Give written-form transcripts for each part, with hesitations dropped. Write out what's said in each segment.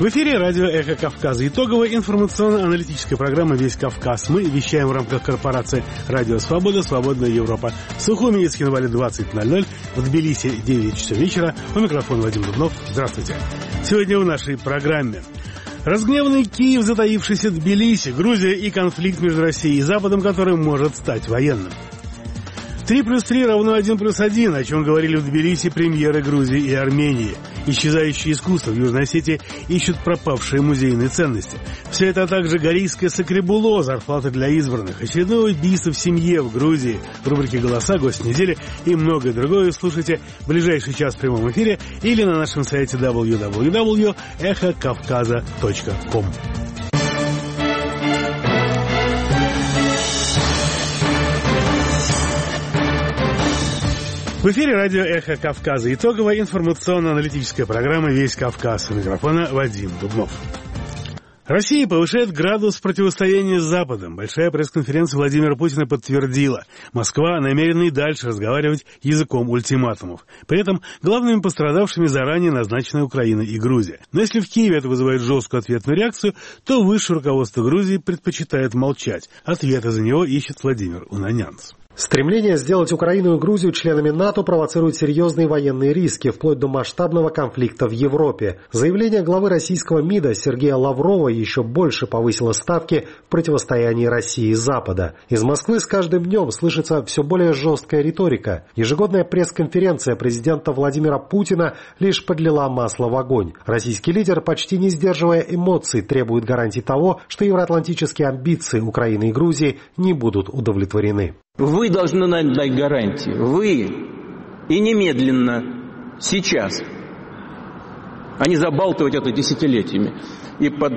В эфире радио «Эхо Кавказа». Итоговая информационно-аналитическая программа «Весь Кавказ». Мы вещаем в рамках корпорации «Радио Свобода. Свободная Европа». В Сухуми и Цхинвале 20:00, в Тбилиси 9 часов вечера. У микрофона Вадим Дубнов. Здравствуйте. Сегодня в нашей программе: разгневанный Киев, затаившийся Тбилиси, Грузия и конфликт между Россией и Западом, который может стать военным. 3+3 равно 1+1, о чем говорили в Тбилиси премьеры Грузии и Армении. Исчезающее искусство в Южной Осетии ищут пропавшие музейные ценности. Все это, а также горийское сакребуло, зарплаты для избранных, очередное убийство в семье в Грузии, в рубрике «Голоса», «Гость недели» и многое другое слушайте в ближайший час в прямом эфире или на нашем сайте www.эхокавказа.ком. В эфире радио «Эхо Кавказа». Итоговая информационно-аналитическая программа «Весь Кавказ». У микрофона Вадим Дубнов. Россия повышает градус противостояния с Западом. Большая пресс-конференция Владимира Путина подтвердила: Москва намерена и дальше разговаривать языком ультиматумов. При этом главными пострадавшими заранее назначены Украина и Грузия. Но если в Киеве это вызывает жесткую ответную реакцию, то высшее руководство Грузии предпочитает молчать. Ответа за него ищет Владимир Унанянц. Стремление сделать Украину и Грузию членами НАТО провоцирует серьезные военные риски, вплоть до масштабного конфликта в Европе. Заявление главы российского МИДа Сергея Лаврова еще больше повысило ставки в противостоянии России и Запада. Из Москвы с каждым днем слышится все более жесткая риторика. Ежегодная пресс-конференция президента Владимира Путина лишь подлила масло в огонь. Российский лидер, почти не сдерживая эмоций, требует гарантий того, что евроатлантические амбиции Украины и Грузии не будут удовлетворены. Вы должны нам дать гарантии. Вы. И немедленно. Сейчас. А не забалтывать это десятилетиями. И под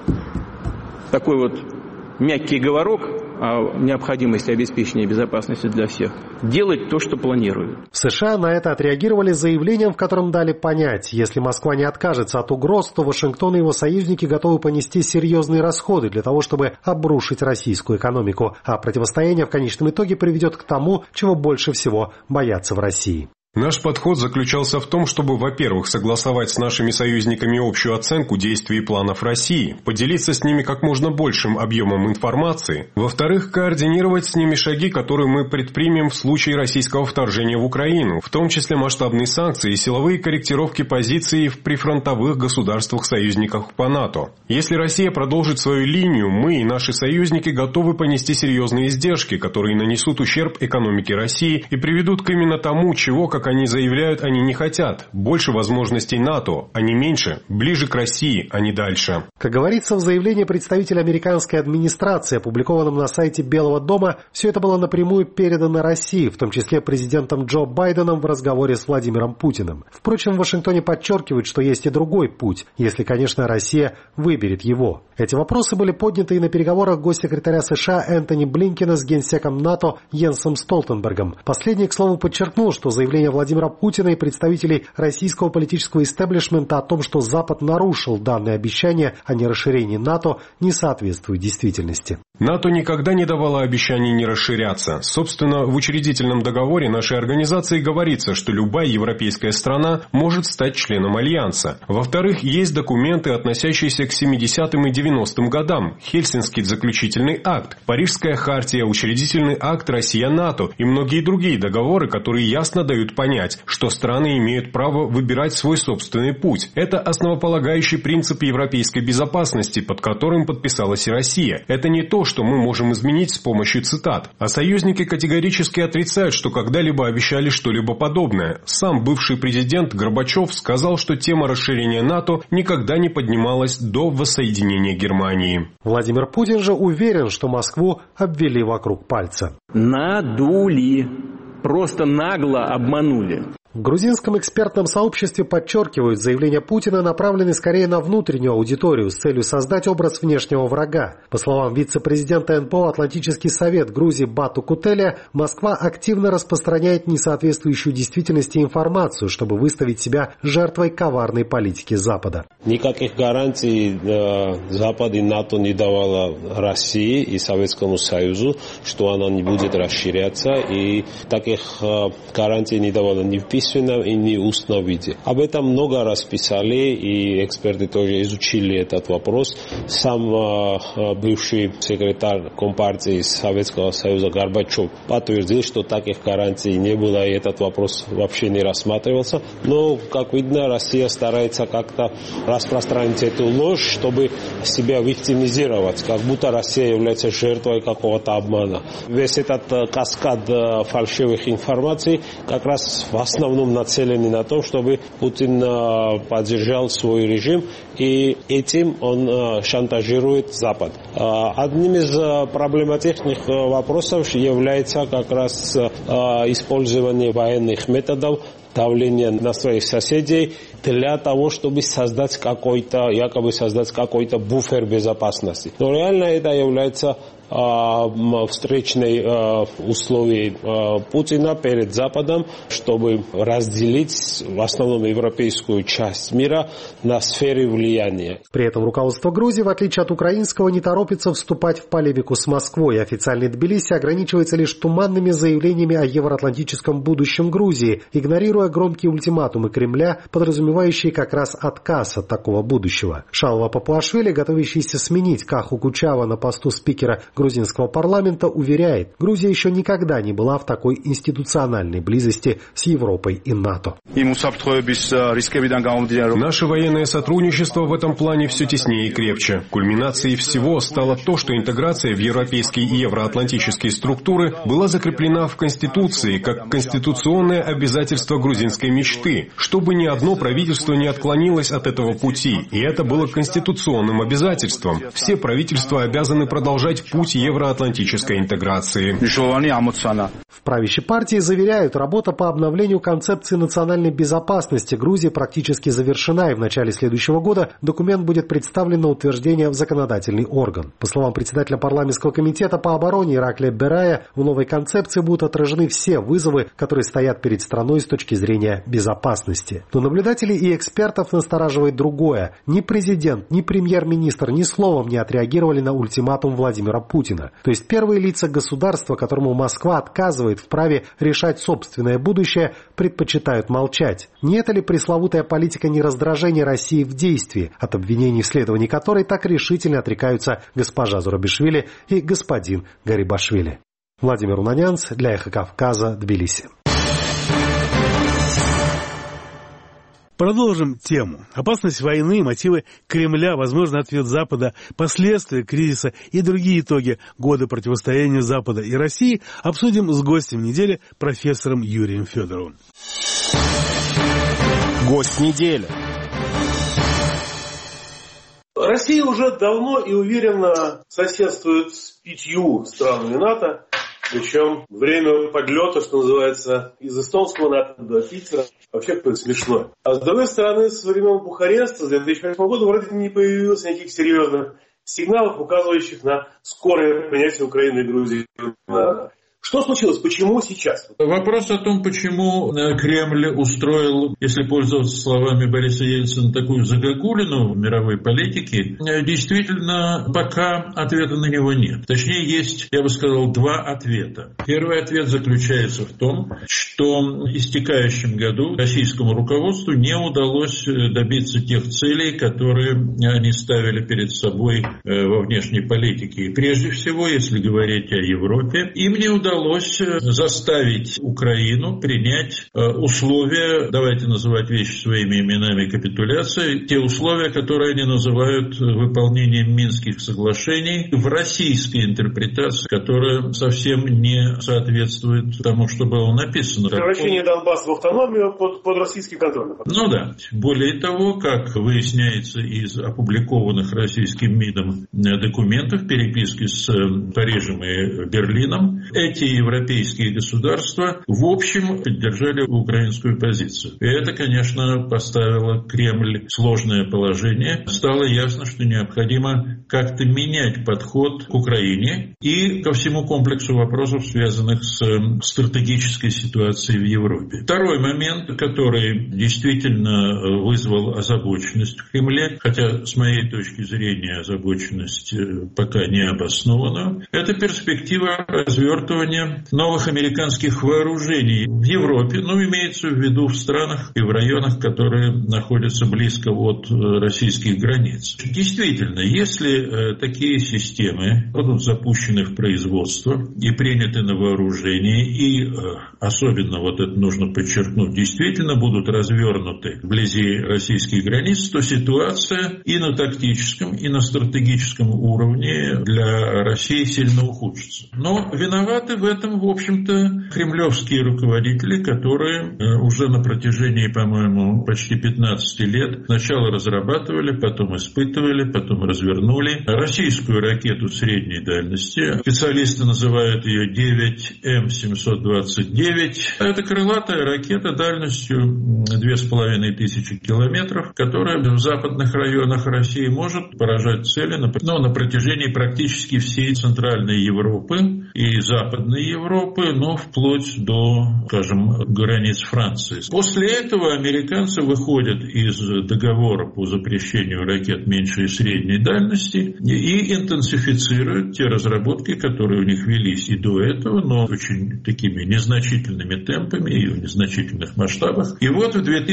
такой вот мягкий говорок о необходимости обеспечения безопасности для всех делать то, что планируют. В США на это отреагировали заявлением, в котором дали понять: если Москва не откажется от угроз, то Вашингтон и его союзники готовы понести серьезные расходы для того, чтобы обрушить российскую экономику. А противостояние в конечном итоге приведет к тому, чего больше всего боятся в России. Наш подход заключался в том, чтобы, во-первых, согласовать с нашими союзниками общую оценку действий и планов России, поделиться с ними как можно большим объемом информации, во-вторых, координировать с ними шаги, которые мы предпримем в случае российского вторжения в Украину, в том числе масштабные санкции и силовые корректировки позиций в прифронтовых государствах-союзниках по НАТО. Если Россия продолжит свою линию, мы и наши союзники готовы понести серьезные издержки, которые нанесут ущерб экономике России и приведут к именно тому, чего, как они заявляют, они не хотят. Больше возможностей НАТО, а не меньше. Ближе к России, а не дальше. Как говорится в заявлении представителя американской администрации, опубликованном на сайте Белого дома, все это было напрямую передано России, в том числе президентом Джо Байденом в разговоре с Владимиром Путиным. Впрочем, в Вашингтоне подчеркивают, что есть и другой путь, если, конечно, Россия выберет его. Эти вопросы были подняты и на переговорах госсекретаря США Энтони Блинкена с генсеком НАТО Йенсом Столтенбергом. Последний, к слову, подчеркнул, что заявление Владимира Путина и представителей российского политического истеблишмента о том, что Запад нарушил данное обещание о нерасширении НАТО, не соответствует действительности. НАТО никогда не давало обещаний не расширяться. Собственно, в учредительном договоре нашей организации говорится, что любая европейская страна может стать членом Альянса. Во-вторых, есть документы, относящиеся к 70-м и 90-м годам. Хельсинский заключительный акт, Парижская хартия, учредительный акт Россия-НАТО и многие другие договоры, которые ясно дают понять, что страны имеют право выбирать свой собственный путь. Это основополагающий принцип европейской безопасности, под которым подписалась и Россия. Это не то, что мы можем изменить с помощью цитат. А союзники категорически отрицают, что когда-либо обещали что-либо подобное. Сам бывший президент Горбачев сказал, что тема расширения НАТО никогда не поднималась до воссоединения Германии. Владимир Путин же уверен, что Москву обвели вокруг пальца. Надули. Просто нагло обманули. В грузинском экспертном сообществе подчеркивают, заявления Путина направлены скорее на внутреннюю аудиторию с целью создать образ внешнего врага. По словам вице-президента НПО «Атлантический совет» Грузии Бату Кутеля, Москва активно распространяет несоответствующую действительности информацию, чтобы выставить себя жертвой коварной политики Запада. Никаких гарантий Запад и НАТО не давало России и Советскому Союзу, что она не будет расширяться. И таких гарантий не давало ни в письменном и не устном виде. Об этом много раз писали, и эксперты тоже изучили этот вопрос. Сам бывший секретарь Компартии Советского Союза Горбачев подтвердил, что таких гарантий не было, и этот вопрос вообще не рассматривался. Но, как видно, Россия старается как-то распространить эту ложь, чтобы себя виктимизировать, как будто Россия является жертвой какого-то обмана. Весь этот каскад фальшивых информаций как раз в основном нацелены на то, чтобы Путин поддержал свой режим, и этим он шантажирует Запад. Одним из проблематичных вопросов является как раз использование военных методов, давление на своих соседей для того, чтобы якобы создать какой-то буфер безопасности. Но реально это является встречной условией Путина перед Западом, чтобы разделить в основном европейскую часть мира на сферы влияния. При этом руководство Грузии, в отличие от украинского, не торопится вступать в полемику с Москвой. Официальный Тбилиси ограничивается лишь туманными заявлениями о евроатлантическом будущем Грузии, игнорируя громкие ультиматумы Кремля, подразумевающие как раз отказ от такого будущего. Шалва Папуашвили, готовящийся сменить Каху Кучава на посту спикера грузинского парламента, уверяет, Грузия еще никогда не была в такой институциональной близости с Европой и НАТО. Наше военное сотрудничество в этом плане все теснее и крепче. Кульминацией всего стало то, что интеграция в европейские и евроатлантические структуры была закреплена в Конституции как конституционное обязательство грузинской мечты, чтобы ни одно правительство не отклонилось от этого пути. И это было конституционным обязательством. Все правительства обязаны продолжать путь евроатлантической интеграции. В правящей партии заверяют, работа по обновлению концепции национальной безопасности Грузии практически завершена, и в начале следующего года документ будет представлен на утверждение в законодательный орган. По словам председателя парламентского комитета по обороне Ираклия Берая, в новой концепции будут отражены все вызовы, которые стоят перед страной с точки зрения безопасности. Но наблюдателей и экспертов настораживает другое. Ни президент, ни премьер-министр ни словом не отреагировали на ультиматум Владимира Путина. То есть первые лица государства, которому Москва отказывает в праве решать собственное будущее, предпочитают молчать. Не это ли пресловутая политика нераздражения России в действии, от обвинений в следовании которой так решительно отрекаются госпожа Зурабишвили и господин Гарибашвили? Владимир Унанянц для Эхо Кавказа, Тбилиси. Продолжим тему. Опасность войны, мотивы Кремля, возможный ответ Запада, последствия кризиса и другие итоги года противостояния Запада и России обсудим с гостем недели, профессором Юрием Федоровым. Гость недели. Россия уже давно и уверенно соседствует с 5 странами НАТО. Причем время подлета, что называется, из эстонского НАТО до Питера, вообще какое-то смешно. А с другой стороны, со времен Бухареста, с 2008 года, вроде не появилось никаких серьезных сигналов, указывающих на скорое принятие Украины и Грузии. Что случилось? Почему сейчас? Вопрос о том, почему Кремль устроил, если пользоваться словами Бориса Ельцина, такую загогулину в мировой политике, действительно, пока ответа на него нет. Точнее, есть, я бы сказал, 2 ответа. Первый ответ заключается в том, что в истекающем году российскому руководству не удалось добиться тех целей, которые они ставили перед собой во внешней политике. И прежде всего, если говорить о Европе, им не удалось заставить Украину принять условия, давайте называть вещи своими именами, капитуляции, те условия, которые они называют выполнением Минских соглашений в российской интерпретации, которая совсем не соответствует тому, что было написано. Превращение Донбасса в автономию под российский контроль. Ну да. Более того, как выясняется из опубликованных российским МИДом документов, переписки с Парижем и Берлином, эти европейские государства в общем поддержали украинскую позицию. И это, конечно, поставило Кремль в сложное положение. Стало ясно, что необходимо как-то менять подход к Украине и ко всему комплексу вопросов, связанных с стратегической ситуацией в Европе. Второй момент, который действительно вызвал озабоченность в Кремле, хотя с моей точки зрения озабоченность пока не обоснована, это перспектива развертывания использования новых американских вооружений в Европе, имеется в виду в странах и в районах, которые находятся близко от российских границ. Действительно, если такие системы будут запущены в производство и приняты на вооружение, и особенно, это нужно подчеркнуть, действительно будут развернуты вблизи российских границ, то ситуация и на тактическом, и на стратегическом уровне для России сильно ухудшится. Но виноваты в этом, в общем-то, кремлевские руководители, которые уже на протяжении, по-моему, почти 15 лет сначала разрабатывали, потом испытывали, потом развернули российскую ракету средней дальности. Специалисты называют ее 9М729. Это крылатая ракета дальностью 2500 километров, которая в западных районах России может поражать цели на протяжении практически всей Центральной Европы и Западной Европы, вплоть до, скажем, границ Франции. После этого американцы выходят из договора по запрещению ракет меньшей и средней дальности и интенсифицируют те разработки, которые у них велись и до этого, но очень такими незначительными темпами и в незначительных масштабах. И в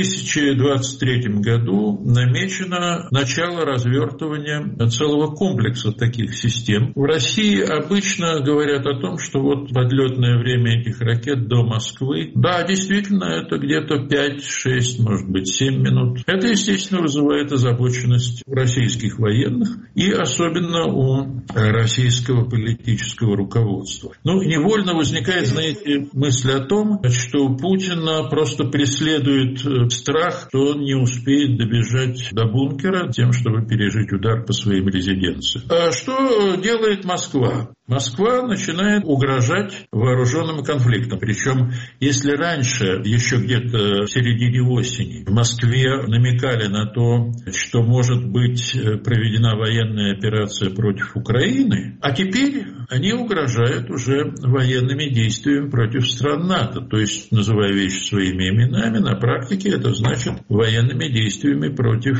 2023 году намечено начало развертывания целого комплекса таких систем. В России обычно говорят о том, что подлетное время этих ракет до Москвы, да, действительно, это где-то 5-6, может быть, 7 минут. Это, естественно, вызывает озабоченность у российских военных и особенно у российского политического руководства. Невольно возникает, мысль о том, что Путина просто преследует страх, что он не успеет добежать до бункера тем, чтобы пережить удар по своим резиденциям. А что делает Москва? Москва начинает угрожать вооруженным конфликтом. Причем, если раньше, еще где-то в середине осени, в Москве намекали на то, что может быть проведена военная операция против Украины, а теперь они угрожают уже военными действиями против стран НАТО. То есть, называя вещи своими именами, на практике это значит военными действиями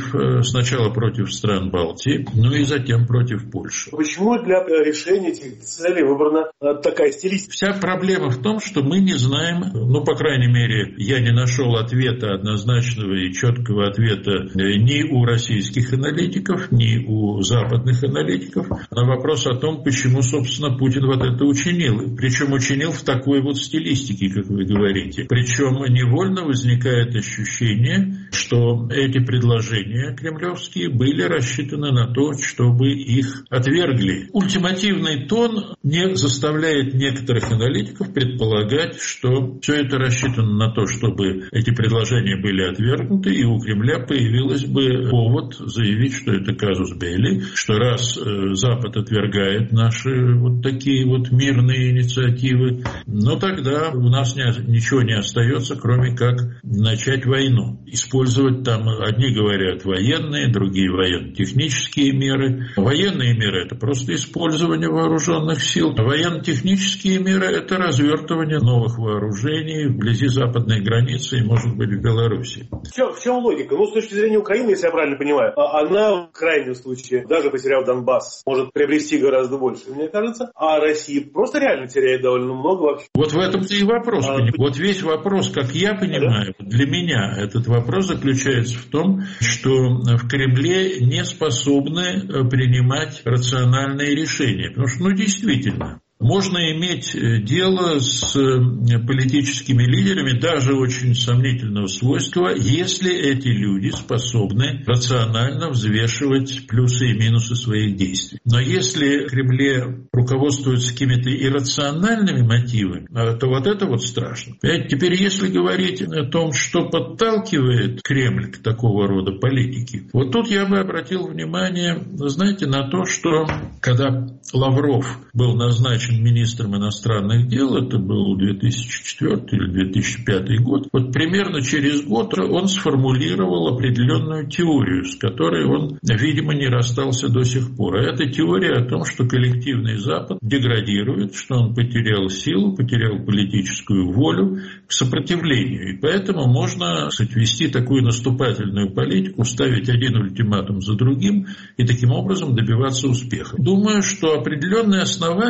сначала против стран Балтии, и затем против Польши. Почему для решения этих целей выбрана такая стилистика? Вся проблема в том, что мы не знаем, по крайней мере, я не нашел ответа, однозначного и четкого ответа ни у российских аналитиков, ни у западных аналитиков на вопрос о том, почему, собственно, Путин это учинил. Причем учинил в такой стилистике, как вы говорите. Причем невольно возникает ощущение, что эти предложения кремлевские были рассчитаны на то, чтобы их отвергли. Ультимативный тон не заставляет некоторых аналитиков предполагать, что все это рассчитано на то, чтобы эти предложения были отвергнуты, и у Кремля появилось бы повод заявить, что это казус белли, что раз Запад отвергает наши такие мирные инициативы, тогда у нас ничего не остается, кроме как начать войну. Использовать там, одни говорят, военные, другие военно-технические меры. Военные меры – это просто использование вооруженных сил. Военно-технические меры – это развертывание новых вооружений вблизи западной границы и, может быть, в Беларуси. В чем логика? С точки зрения Украины, если я правильно понимаю, она в крайнем случае, даже потеряв Донбасс, может приобрести гораздо больше, мне кажется, а Россия просто реально теряет довольно много вообще. В этом-то и вопрос. Весь вопрос, как я понимаю, для меня этот вопрос заключается в том, что в Кремле не способны принимать рациональные решения. Потому что, действительно, можно иметь дело с политическими лидерами, даже очень сомнительного свойства, если эти люди способны рационально взвешивать плюсы и минусы своих действий. Но если в Кремле руководствуются какими-то иррациональными мотивами, то это страшно. Теперь, если говорить о том, что подталкивает Кремль к такого рода политике, тут я бы обратил внимание, на то, что когда Лавров был назначен министром иностранных дел, это был 2004 или 2005 год, примерно через год он сформулировал определенную теорию, с которой он, видимо, не расстался до сих пор. А это теория о том, что коллективный Запад деградирует, что он потерял силу, потерял политическую волю к сопротивлению. И поэтому можно вести такую наступательную политику, ставить один ультиматум за другим и таким образом добиваться успеха. Думаю, что определенные основания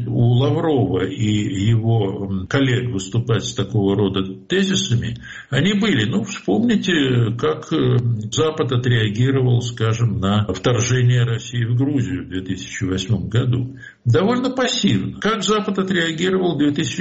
у Лаврова и его коллег выступать с такого рода тезисами, они были. Ну, вспомните, как Запад отреагировал, скажем, на вторжение России в Грузию в 2008 году. Довольно пассивно. Как Запад отреагировал в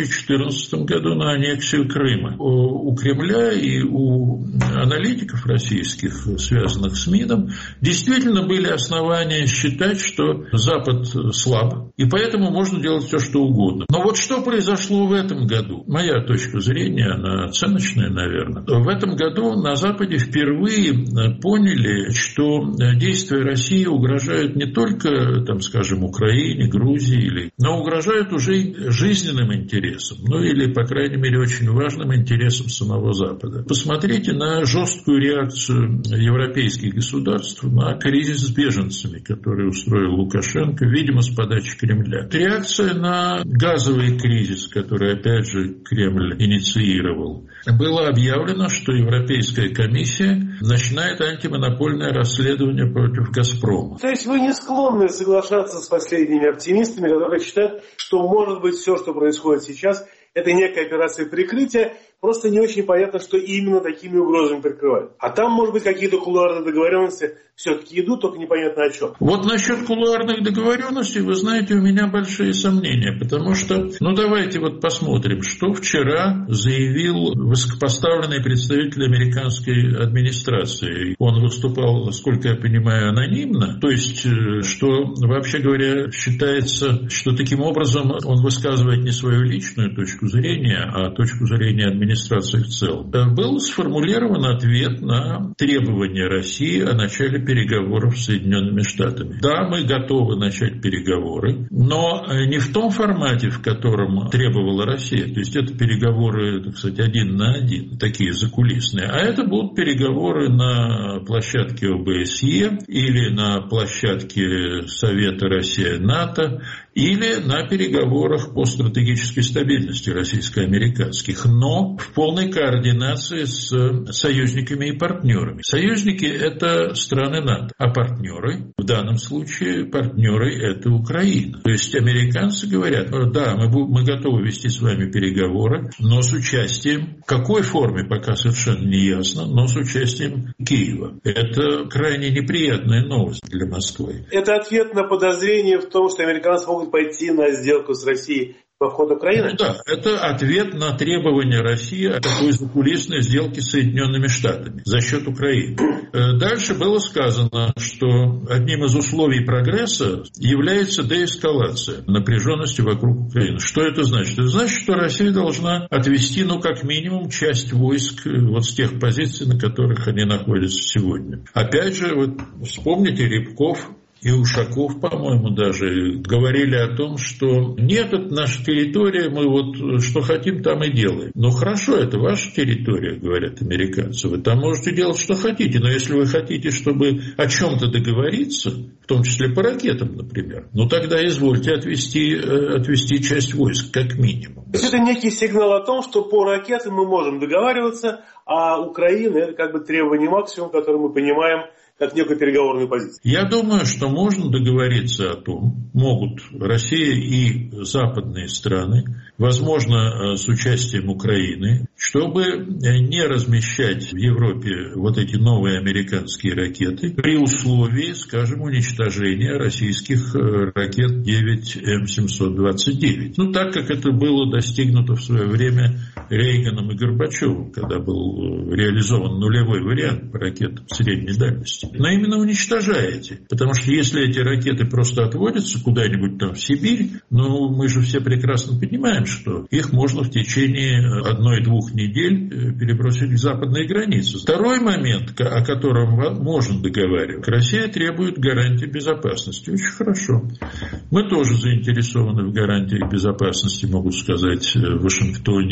2014 году на аннексию Крыма? У Кремля и у аналитиков российских, связанных с МИДом, действительно были основания считать, что Запад слаб, и поэтому можно делать все, что угодно. Но вот что произошло в этом году? Моя точка зрения, она оценочная, наверное. В этом году на Западе впервые поняли, что действия России угрожают не только, там, скажем, Украине, Грузии, но угрожают уже жизненным интересам, ну или, по крайней мере, очень важным интересам самого Запада. Посмотрите на жесткую реакцию европейских государств на кризис с беженцами, который устроил Лукашенко, видимо, с подачи Кремля. Реакция на газовый кризис, который, опять же, Кремль инициировал. Было объявлено, что Европейская комиссия начинает антимонопольное расследование против «Газпрома». То есть вы не склонны соглашаться с последними оптимистами, которые считают, что, может быть, все, что происходит сейчас, это некая операция прикрытия, просто не очень понятно, что именно такими угрозами прикрывают. А там, может быть, какие-то кулуарные договоренности все-таки идут, только непонятно о чем. Вот насчет кулуарных договоренностей, вы знаете, у меня большие сомнения, потому что, давайте вот посмотрим, что вчера заявил высокопоставленный представитель американской администрации. Он выступал, насколько я понимаю, анонимно, то есть, что, вообще говоря, считается, что таким образом он высказывает не свою личную точку зрения, а точку зрения администрации в целом. Был сформулирован ответ на требования России о начале переговоров с Соединенными Штатами. Да, мы готовы начать переговоры, но не в том формате, в котором требовала Россия. То есть это переговоры, так сказать, 1 на 1, такие закулисные. А это будут переговоры на площадке ОБСЕ или на площадке Совета Россия-НАТО или на переговорах по стратегической стабильности российско-американских, но в полной координации с союзниками и партнерами. Союзники – это страны НАТО, а партнеры, в данном случае партнеры – это Украина. То есть американцы говорят, да, мы готовы вести с вами переговоры, но с участием, в какой форме пока совершенно не ясно, но с участием Киева. Это крайне неприятная новость для Москвы. Это ответ на подозрение в том, что американцы могут пойти на сделку с Россией во вход Украины? Да, это ответ на требования России о такой закулисной сделке с Соединенными Штатами за счет Украины. Дальше было сказано, что одним из условий прогресса является деэскалация напряженности вокруг Украины. Что это значит? Это значит, что Россия должна отвести, как минимум, часть войск вот с тех позиций, на которых они находятся сегодня. Опять же, вот вспомните Рябков и Ушаков, по-моему, даже говорили о том, что нет, это наша территория, мы вот что хотим, там и делаем. Ну хорошо, это ваша территория, говорят американцы, вы там можете делать, что хотите, но если вы хотите, чтобы о чем-то договориться, в том числе по ракетам, например, тогда извольте отвести часть войск, как минимум. То есть это некий сигнал о том, что по ракетам мы можем договариваться, а Украина – это как бы требование максимум, которое мы понимаем как некую переговорную позицию. Я думаю, что можно договориться о том, могут Россия и западные страны, возможно, с участием Украины, чтобы не размещать в Европе вот эти новые американские ракеты при условии, скажем, уничтожения российских ракет 9М729. Так как это было достигнуто в свое время Рейганом и Горбачевым, когда был реализован нулевой вариант по ракетам средней дальности. Но именно уничтожаете. Потому что если эти ракеты просто отводятся куда-нибудь там в Сибирь, мы же все прекрасно понимаем, что их можно в течение 1-2 недель перебросить к западной границе. Второй момент, о котором можно договариваться. Россия требует гарантии безопасности. Очень хорошо. Мы тоже заинтересованы в гарантиях безопасности, могу сказать, в Вашингтоне и при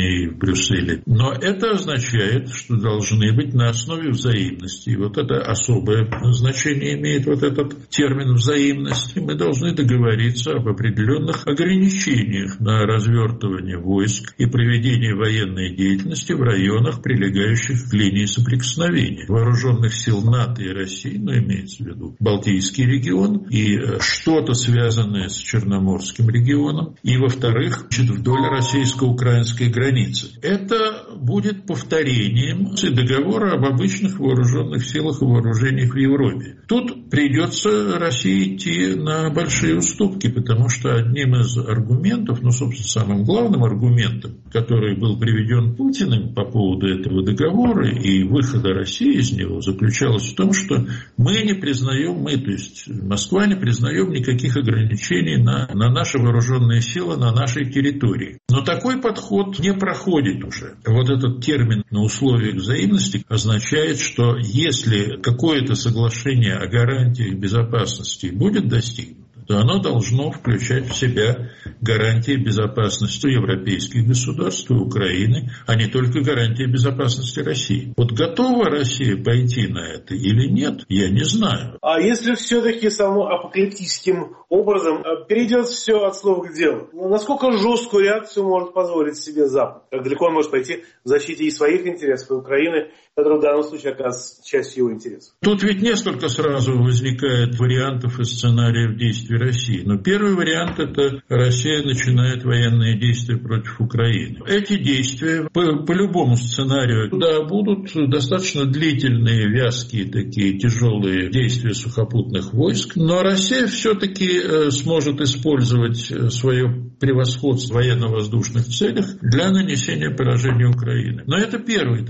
Брюсселе. Но это означает, что должны быть на основе взаимности. И вот это особое значение имеет вот этот термин взаимности. Мы должны договориться об определенных ограничениях на развертывание войск и проведение военной деятельности в районах, прилегающих к линии соприкосновения вооруженных сил НАТО и России, но имеется в виду Балтийский регион и что-то связанное с Черноморским регионом, и, во-вторых, вдоль российско-украинской границы. Это будет повторением договора об обычных вооруженных силах и вооружениях в Европе. Тут придется России идти на большие уступки, потому что одним из аргументов, собственно, самым главным аргументом, который был приведен Путиным по поводу этого договора и выхода России из него, заключалось в том, что мы не признаем, то есть Москва не признаем никаких ограничений на наши вооруженные силы на нашей территории. Но такой подход не проходит уже. Вот этот термин на условиях взаимности означает, что если какое-то соглашение о гарантиях безопасности будет достигнуто, то оно должно включать в себя гарантии безопасности европейских государств и Украины, а не только гарантии безопасности России. Вот готова Россия пойти на это или нет, я не знаю. А если все-таки самоапокалиптическим образом перейдет все от слов к делу, насколько жесткую реакцию может позволить себе Запад? Как далеко он может пойти в защите и своих интересов, и Украины, которая в данном случае оказывается частью его интересов? Тут ведь несколько сразу возникает вариантов и сценариев действий России. Но первый вариант – это Россия начинает военные действия против Украины. Эти действия по любому сценарию будут достаточно длительные, вязкие, такие тяжелые действия сухопутных войск. Но Россия все-таки сможет использовать свое превосходство в военно-воздушных целях для нанесения поражения Украины. Но это первый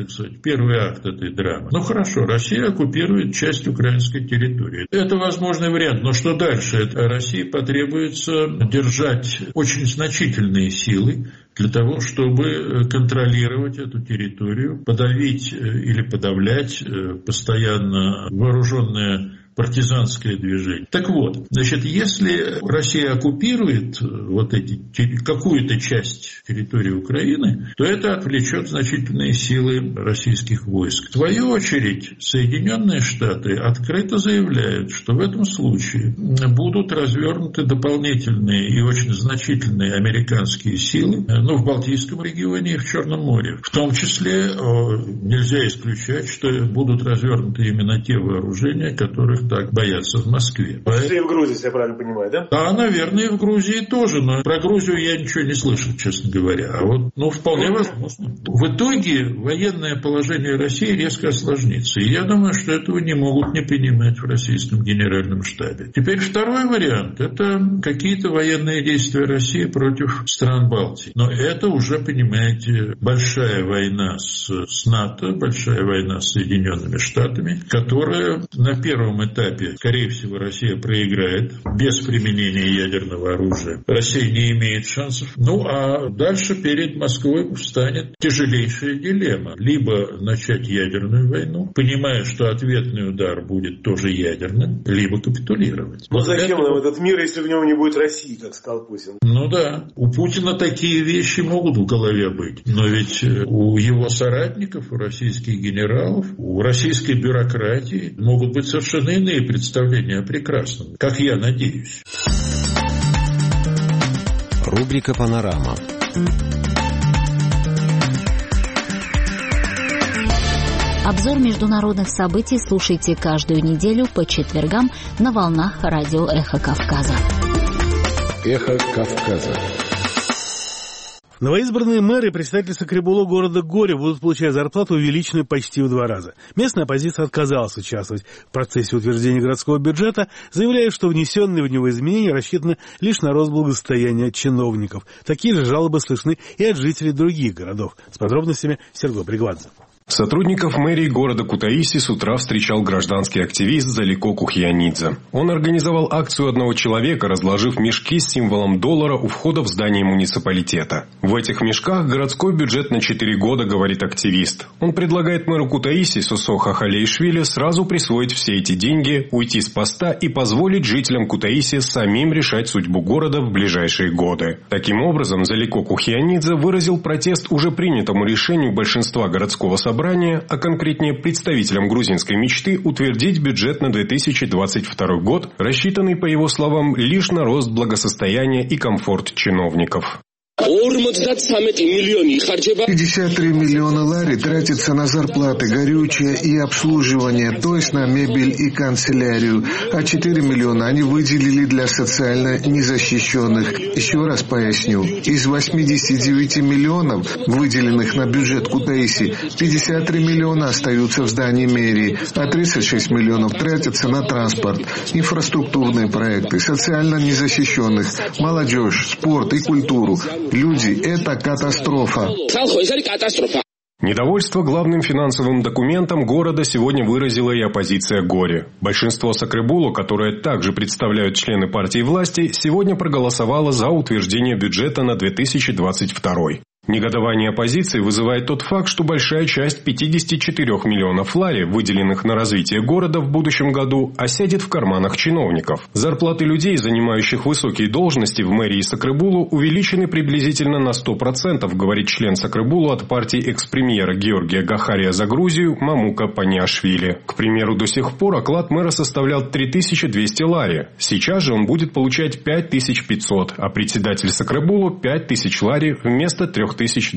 акт этой драмы. Хорошо, Россия оккупирует часть украинской территории. Это возможный вариант. Но что дальше? России потребуется держать очень значительные силы для того, чтобы контролировать эту территорию, подавить или подавлять постоянно вооруженное партизанское движение. Так вот, если Россия оккупирует какую-то часть территории Украины, то это отвлечет значительные силы российских войск. В свою очередь, Соединенные Штаты открыто заявляют, что в этом случае будут развернуты дополнительные и очень значительные американские силы, в Балтийском регионе и в Черном море. В том числе нельзя исключать, что будут развернуты именно те вооружения, которых так боятся в Москве. И в Грузии, если я правильно понимаю, да? Да, наверное, и в Грузии тоже, но про Грузию я ничего не слышал, честно говоря. Вполне возможно. В итоге военное положение России резко осложнится. И я думаю, что этого не могут не принимать в российском генеральном штабе. Теперь второй вариант – это какие-то военные действия России против стран Балтии. Но это уже, понимаете, большая война с НАТО, большая война с Соединенными Штатами, которая на первом этапе, скорее всего, Россия проиграет без применения ядерного оружия. Россия не имеет шансов. А дальше перед Москвой встанет тяжелейшая дилемма. Либо начать ядерную войну, понимая, что ответный удар будет тоже ядерным, либо капитулировать. Зачем нам этот мир, если в нем не будет России, как сказал Путин? Да. У Путина такие вещи могут в голове быть. Но ведь у его соратников, у российских генералов, у российской бюрократии могут быть совершенно иные представления о прекрасном, как я надеюсь. Рубрика «Панорама». Обзор международных событий слушайте каждую неделю по четвергам на волнах радио «Эхо Кавказа». «Эхо Кавказа». Новоизбранные мэры и председатель Сакребуло города Горе будут получать зарплату, увеличенную почти в 2 раза. Местная оппозиция отказалась участвовать в процессе утверждения городского бюджета, заявляя, что внесенные в него изменения рассчитаны лишь на рост благосостояния чиновников. Такие же жалобы слышны и от жителей других городов. С подробностями Серго Бригвадзе. Сотрудников мэрии города Кутаиси с утра встречал гражданский активист Залико Кухьянидзе. Он организовал акцию одного человека, разложив мешки с символом доллара у входа в здание муниципалитета. В этих мешках городской бюджет на 4 года, говорит активист. Он предлагает мэру Кутаиси Сосо Хахалеишвили сразу присвоить все эти деньги, уйти с поста и позволить жителям Кутаиси самим решать судьбу города в ближайшие годы. Таким образом, Залико Кухьянидзе выразил протест уже принятому решению большинства городского собрания, а конкретнее представителям грузинской мечты утвердить бюджет на 2022 год, рассчитанный, по его словам, лишь на рост благосостояния и комфорт чиновников. 53 миллиона лари тратится на зарплаты, горючее и обслуживание, то есть на мебель и канцелярию, а 4 миллиона они выделили для социально незащищенных. Еще раз поясню, из 89 миллионов, выделенных на бюджет Кутаиси, 53 миллиона остаются в здании мэрии, а 36 миллионов тратятся на транспорт, инфраструктурные проекты, социально незащищенных, молодежь, спорт и культуру. Люди, это катастрофа. Недовольство главным финансовым документом города сегодня выразила и оппозиция Гори. Большинство Сакребулу, которое также представляют члены партии власти, сегодня проголосовало за утверждение бюджета на 2022. Негодование оппозиции вызывает тот факт, что большая часть 54 миллионов лари, выделенных на развитие города в будущем году, осядет в карманах чиновников. Зарплаты людей, занимающих высокие должности в мэрии Сакребулу, увеличены приблизительно на 100%, говорит член Сакребулу от партии экс-премьера Георгия Гахария за Грузию Мамука Паниашвили. К примеру, до сих пор оклад мэра составлял 3200 лари. Сейчас же он будет получать 5500, а председатель Сакребулу 5000 лари вместо 3200.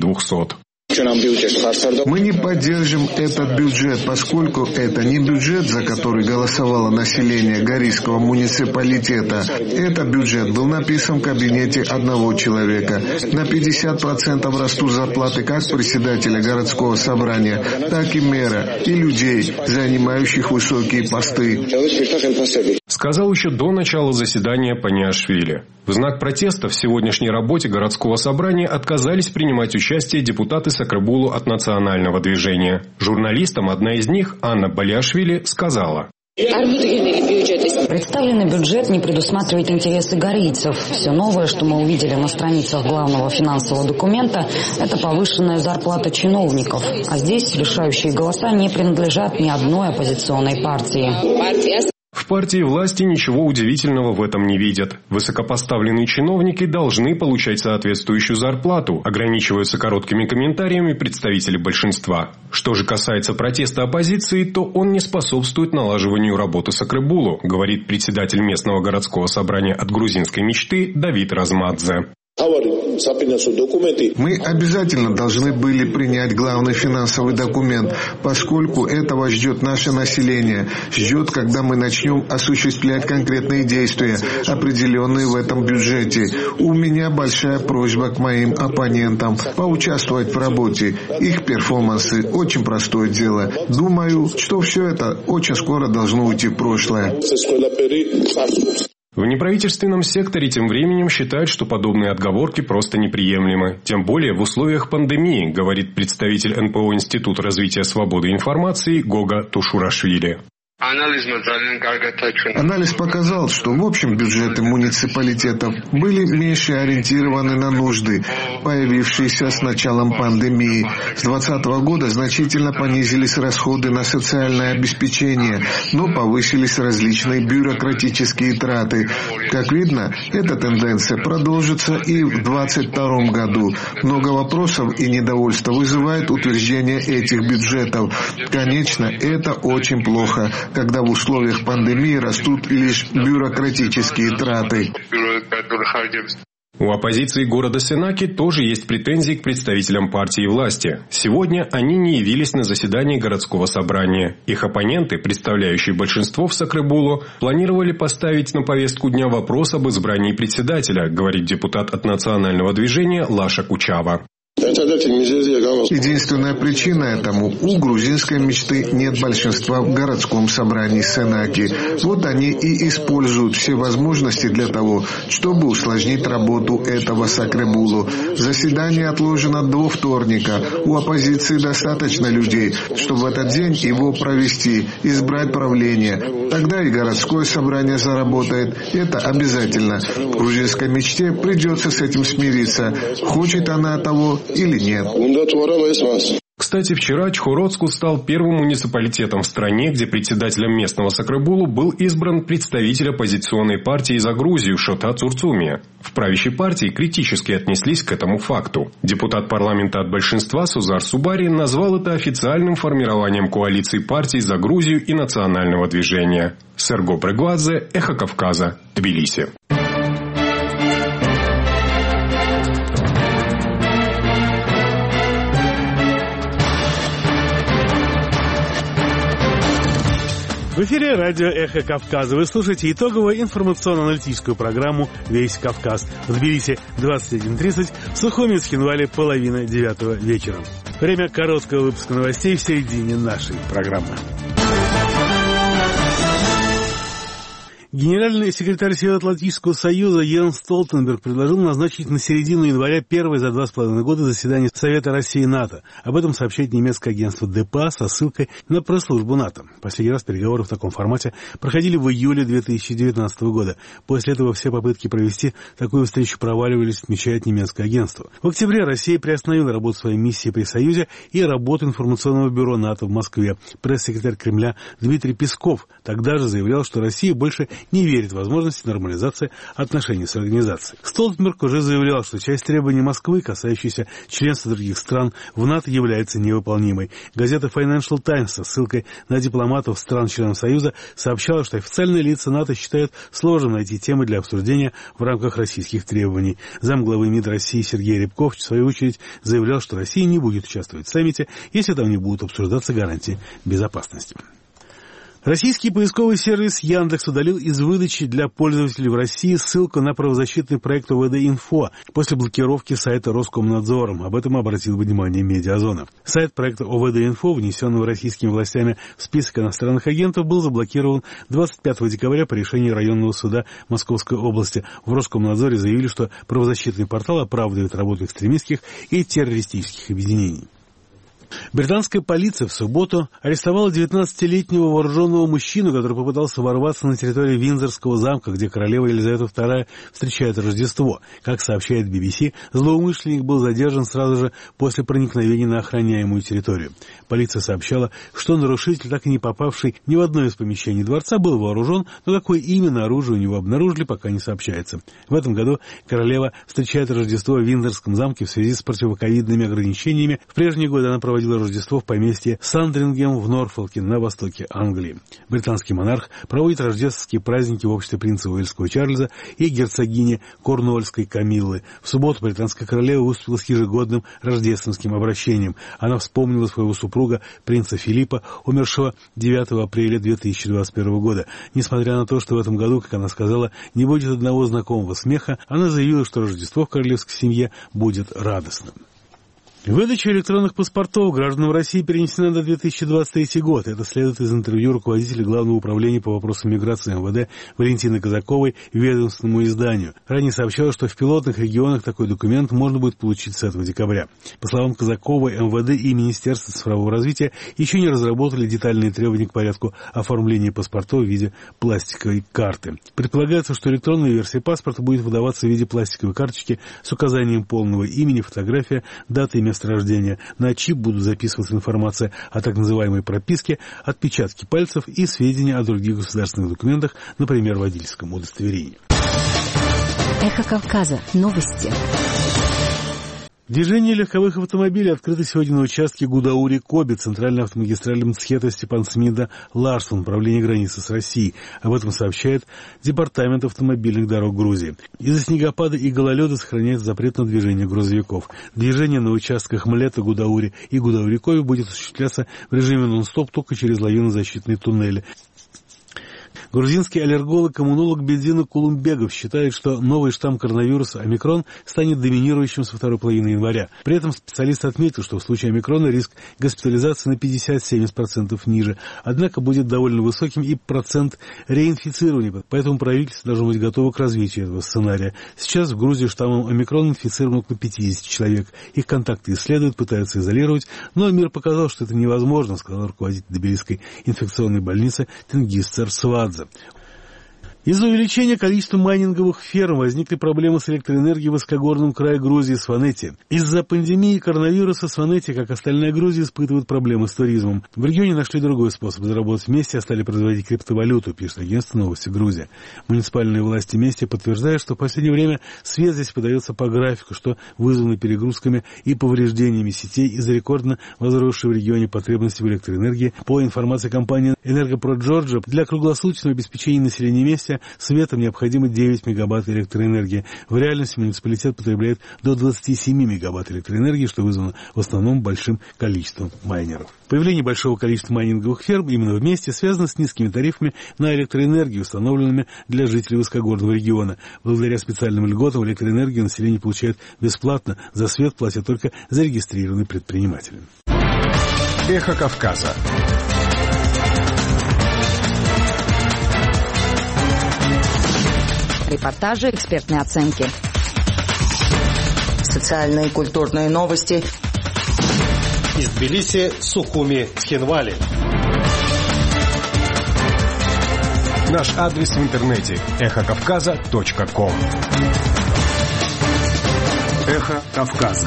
Мы не поддержим этот бюджет, поскольку это не бюджет, за который голосовало население Горийского муниципалитета. Этот бюджет был написан в кабинете одного человека. На 50% растут зарплаты как председателя городского собрания, так и мэра и людей, занимающих высокие посты. Сказал еще до начала заседания Паниашвили. В знак протеста в сегодняшней работе городского собрания отказались принимать участие депутаты Сакребулу от национального движения. Журналистам одна из них, Анна Балиашвили, сказала: Представленный бюджет не предусматривает интересы горийцев. Все новое, что мы увидели на страницах главного финансового документа, это повышенная зарплата чиновников. А здесь решающие голоса не принадлежат ни одной оппозиционной партии. В партии власти ничего удивительного в этом не видят. Высокопоставленные чиновники должны получать соответствующую зарплату, ограничиваются короткими комментариями представители большинства. Что же касается протеста оппозиции, то он не способствует налаживанию работы Сакребулу, говорит председатель местного городского собрания от грузинской мечты Давид Размадзе. Мы обязательно должны были принять главный финансовый документ, поскольку этого ждет наше население, ждет, когда мы начнем осуществлять конкретные действия, определенные в этом бюджете. У меня большая просьба к моим оппонентам поучаствовать в работе. Их перформансы – очень простое дело. Думаю, что все это очень скоро должно уйти в прошлое. В неправительственном секторе тем временем считают, что подобные отговорки просто неприемлемы. Тем более в условиях пандемии, говорит представитель НПО Института развития свободы информации Гога Тушурашвили. Анализ показал, что в общем бюджеты муниципалитетов были меньше ориентированы на нужды, появившиеся с началом пандемии. С 2020 года значительно понизились расходы на социальное обеспечение, но повысились различные бюрократические траты. Как видно, эта тенденция продолжится и в 2022 году. Много вопросов и недовольства вызывает утверждение этих бюджетов. Конечно, это очень плохо, когда в условиях пандемии растут лишь бюрократические траты. У оппозиции города Сенаки тоже есть претензии к представителям партии власти. Сегодня они не явились на заседании городского собрания. Их оппоненты, представляющие большинство в Сакребулу, планировали поставить на повестку дня вопрос об избрании председателя, говорит депутат от национального движения Лаша Кучава. Единственная причина этому – у грузинской мечты нет большинства в городском собрании Сенаки. Вот они и используют все возможности для того, чтобы усложнить работу этого Сакребулу. Заседание отложено до вторника. У оппозиции достаточно людей, чтобы в этот день его провести, избрать правление. Тогда и городское собрание заработает. Это обязательно. Грузинской мечте придется с этим смириться. Хочет она того или нет. Кстати, вчера Чхородску стал первым муниципалитетом в стране, где председателем местного Сакребулу был избран представитель оппозиционной партии «За Грузию» Шота Цурцумия. В правящей партии критически отнеслись к этому факту. Депутат парламента от большинства Сузар Субари назвал это официальным формированием коалиции партий «За Грузию» и национального движения. Серго Прегладзе, Эхо Кавказа, Тбилиси. В эфире радио «Эхо Кавказа». Вы слушаете итоговую информационно-аналитическую программу «Весь Кавказ». В Тбилиси 21:30, в Сухуми и Цхинвале 8:30 вечера. Время короткого выпуска новостей в середине нашей программы. Генеральный секретарь Североатлантического союза Йенс Столтенберг предложил назначить на середину января первое за 2,5 года заседание Совета России и НАТО. Об этом сообщает немецкое агентство ДПА со ссылкой на пресс-службу НАТО. Последний раз переговоры в таком формате проходили в июле 2019 года. После этого все попытки провести такую встречу проваливались, отмечает немецкое агентство. В октябре Россия приостановила работу своей миссии при Союзе и работу информационного бюро НАТО в Москве. Пресс-секретарь Кремля Дмитрий Песков тогда же заявлял, что Россия больше не верит в возможности нормализации отношений с организацией. Столтенберг уже заявлял, что часть требований Москвы, касающихся членства других стран, в НАТО является невыполнимой. Газета Financial Times со ссылкой на дипломатов стран-членов Союза сообщала, что официальные лица НАТО считают сложным найти темы для обсуждения в рамках российских требований. Замглавы МИД России Сергей Рябков, в свою очередь, заявлял, что Россия не будет участвовать в саммите, если там не будут обсуждаться гарантии безопасности. Российский поисковый сервис Яндекс удалил из выдачи для пользователей в России ссылку на правозащитный проект ОВД-Инфо после блокировки сайта Роскомнадзором. Об этом обратил внимание Медиазона. Сайт проекта ОВД-Инфо, внесенного российскими властями в список иностранных агентов, был заблокирован 25 декабря по решению районного суда Московской области. В Роскомнадзоре заявили, что правозащитный портал оправдывает работу экстремистских и террористических объединений. Британская полиция в субботу арестовала 19-летнего вооруженного мужчину, который попытался ворваться на территорию Виндзорского замка, где королева Елизавета II встречает Рождество. Как сообщает BBC, злоумышленник был задержан сразу же после проникновения на охраняемую территорию. Полиция сообщала, что нарушитель, так и не попавший ни в одно из помещений дворца, был вооружен, но какое именно оружие у него обнаружили, пока не сообщается. В этом году королева встречает Рождество в Виндзорском замке в связи с противоковидными ограничениями. В прежние годы она проводила Рождество в поместье Сандрингем в Норфолке на востоке Англии. Британский монарх проводит рождественские праздники в обществе принца Уэльского Чарльза и герцогини Корнуольской Камиллы. В субботу британская королева выступила с ежегодным рождественским обращением. Она вспомнила своего супруга, принца Филиппа, умершего 9 апреля 2021 года. Несмотря на то, что в этом году, как она сказала, не будет одного знакомого смеха, она заявила, что Рождество в королевской семье будет радостным. Выдача электронных паспортов гражданам России перенесена на 2023 год. Это следует из интервью руководителя Главного управления по вопросам миграции МВД Валентины Казаковой ведомственному изданию. Ранее сообщалось, что в пилотных регионах такой документ можно будет получить с этого декабря. По словам Казаковой, МВД и Министерство цифрового развития еще не разработали детальные требования к порядку оформления паспортов в виде пластиковой карты. Предполагается, что электронная версия паспорта будет выдаваться в виде пластиковой карточки с указанием полного имени, фотография, даты и места рождения. На чип будут записываться информация о так называемой прописке, отпечатки пальцев и сведения о других государственных документах, например, водительском удостоверении. Эхо Кавказа. Новости. Движение легковых автомобилей открыто сегодня на участке Гудаури-Коби, центральной автомагистрали Мцхета-Степан-Смида-Ларсон, управление границы с Россией. Об этом сообщает Департамент автомобильных дорог Грузии. Из-за снегопада и гололеда сохраняется запрет на движение грузовиков. Движение на участках Млета, Гудаури и Гудаури-Коби будет осуществляться в режиме нон-стоп только через лавинозащитные туннели. Грузинский аллерголог-иммунолог Бедзина Кулумбегов считает, что новый штамм коронавируса омикрон станет доминирующим со второй половины января. При этом специалист отметил, что в случае омикрона риск госпитализации на 50-70% ниже, однако будет довольно высоким и процент реинфицирования, поэтому правительство должно быть готово к развитию этого сценария. Сейчас в Грузии штаммом омикрон инфицировано около 50 человек. Их контакты исследуют, пытаются изолировать, но мир показал, что это невозможно, сказал руководитель Тбилисской инфекционной больницы Тенгиз Царсвадзе. Из-за увеличения количества майнинговых ферм возникли проблемы с электроэнергией в высокогорном крае Грузии Сванети. Из-за пандемии коронавируса Сванети, как остальная Грузия, испытывает проблемы с туризмом. В регионе нашли другой способ заработать вместе, а стали производить криптовалюту, пишет агентство «Новости Грузия». Муниципальные власти Мести подтверждают, что в последнее время свет здесь подается по графику, что вызвано перегрузками и повреждениями сетей из-за рекордно возросшей в регионе потребности в электроэнергии. По информации компании «Энергопрод Джорджа», для круглосуточного обеспечения населения Мести светом необходимо 9 мегаватт электроэнергии. В реальности муниципалитет потребляет до 27 мегаватт электроэнергии, что вызвано в основном большим количеством майнеров. Появление большого количества майнинговых ферм именно в Месте связано с низкими тарифами на электроэнергию, установленными для жителей высокогорного региона. Благодаря специальным льготам электроэнергию население получает бесплатно, за свет платят только зарегистрированные предприниматели. Эхо Кавказа. Репортажи, экспертные оценки. Социальные и культурные новости. Из Тбилиси, Сухуми, Тхенвали. Наш адрес в интернете эхокавказа.ком. Эхо Кавказа.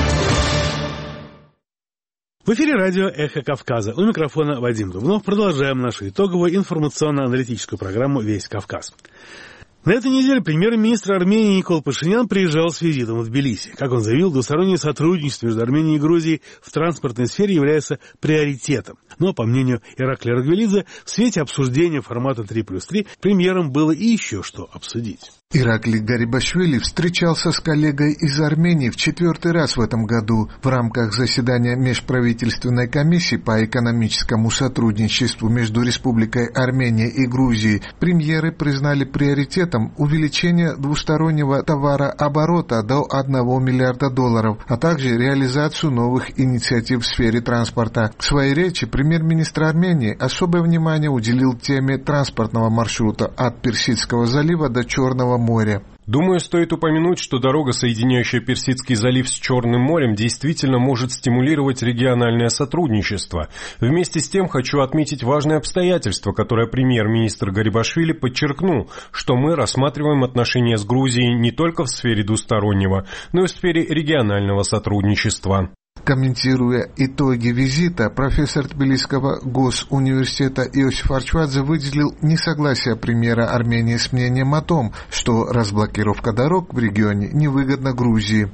В эфире радио «Эхо Кавказа». У микрофона Вадим Дубнов. Продолжаем нашу итоговую информационно-аналитическую программу «Весь Кавказ». На этой неделе премьер-министр Армении Никол Пашинян приезжал с визитом в Тбилиси. Как он заявил, двустороннее сотрудничество между Арменией и Грузией в транспортной сфере является приоритетом. Но, по мнению Иракли Рагвелидзе, в свете обсуждения формата 3+3 премьерам было и еще что обсудить. Иракли Гарибашвили встречался с коллегой из Армении в 4-й раз в этом году. В рамках заседания Межправительственной комиссии по экономическому сотрудничеству между Республикой Армения и Грузией премьеры признали приоритетом увеличение двустороннего товарооборота до $1 миллиарда, а также реализацию новых инициатив в сфере транспорта. В своей речи премьер-министр Армении особое внимание уделил теме транспортного маршрута от Персидского залива до Черного моря. Думаю, стоит упомянуть, что дорога, соединяющая Персидский залив с Черным морем, действительно может стимулировать региональное сотрудничество. Вместе с тем хочу отметить важное обстоятельство, которое премьер-министр Гарибашвили подчеркнул, что мы рассматриваем отношения с Грузией не только в сфере двустороннего, но и в сфере регионального сотрудничества. Комментируя итоги визита, профессор Тбилисского госуниверситета Иосиф Арчвадзе выделил несогласие премьера Армении с мнением о том, что разблокировка дорог в регионе невыгодна Грузии.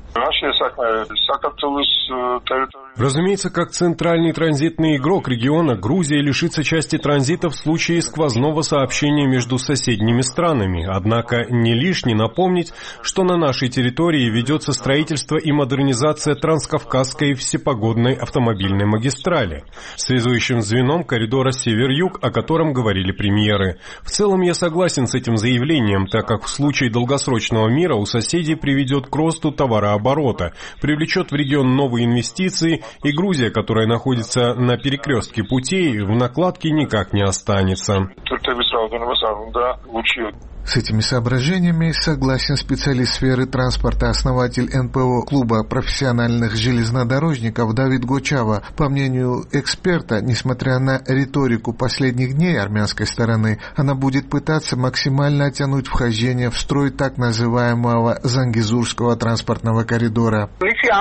Разумеется, как центральный транзитный игрок региона, Грузия лишится части транзита в случае сквозного сообщения между соседними странами. Однако не лишне напомнить, что на нашей территории ведется строительство и модернизация Транскавказской всепогодной автомобильной магистрали, связующим звеном коридора север-юг, о котором говорили премьеры. В целом я согласен с этим заявлением, так как в случае долгосрочного мира у соседей приведет к росту товарооборота, привлечет в регион новые инвестиции, и Грузия, которая находится на перекрестке путей, в накладке никак не останется. С этими соображениями согласен специалист сферы транспорта, основатель НПО клуба профессиональных железнодорожников Давид Гочава. По мнению эксперта, несмотря на риторику последних дней армянской стороны, она будет пытаться максимально оттянуть вхождение в строй так называемого Зангезурского транспортного коридора.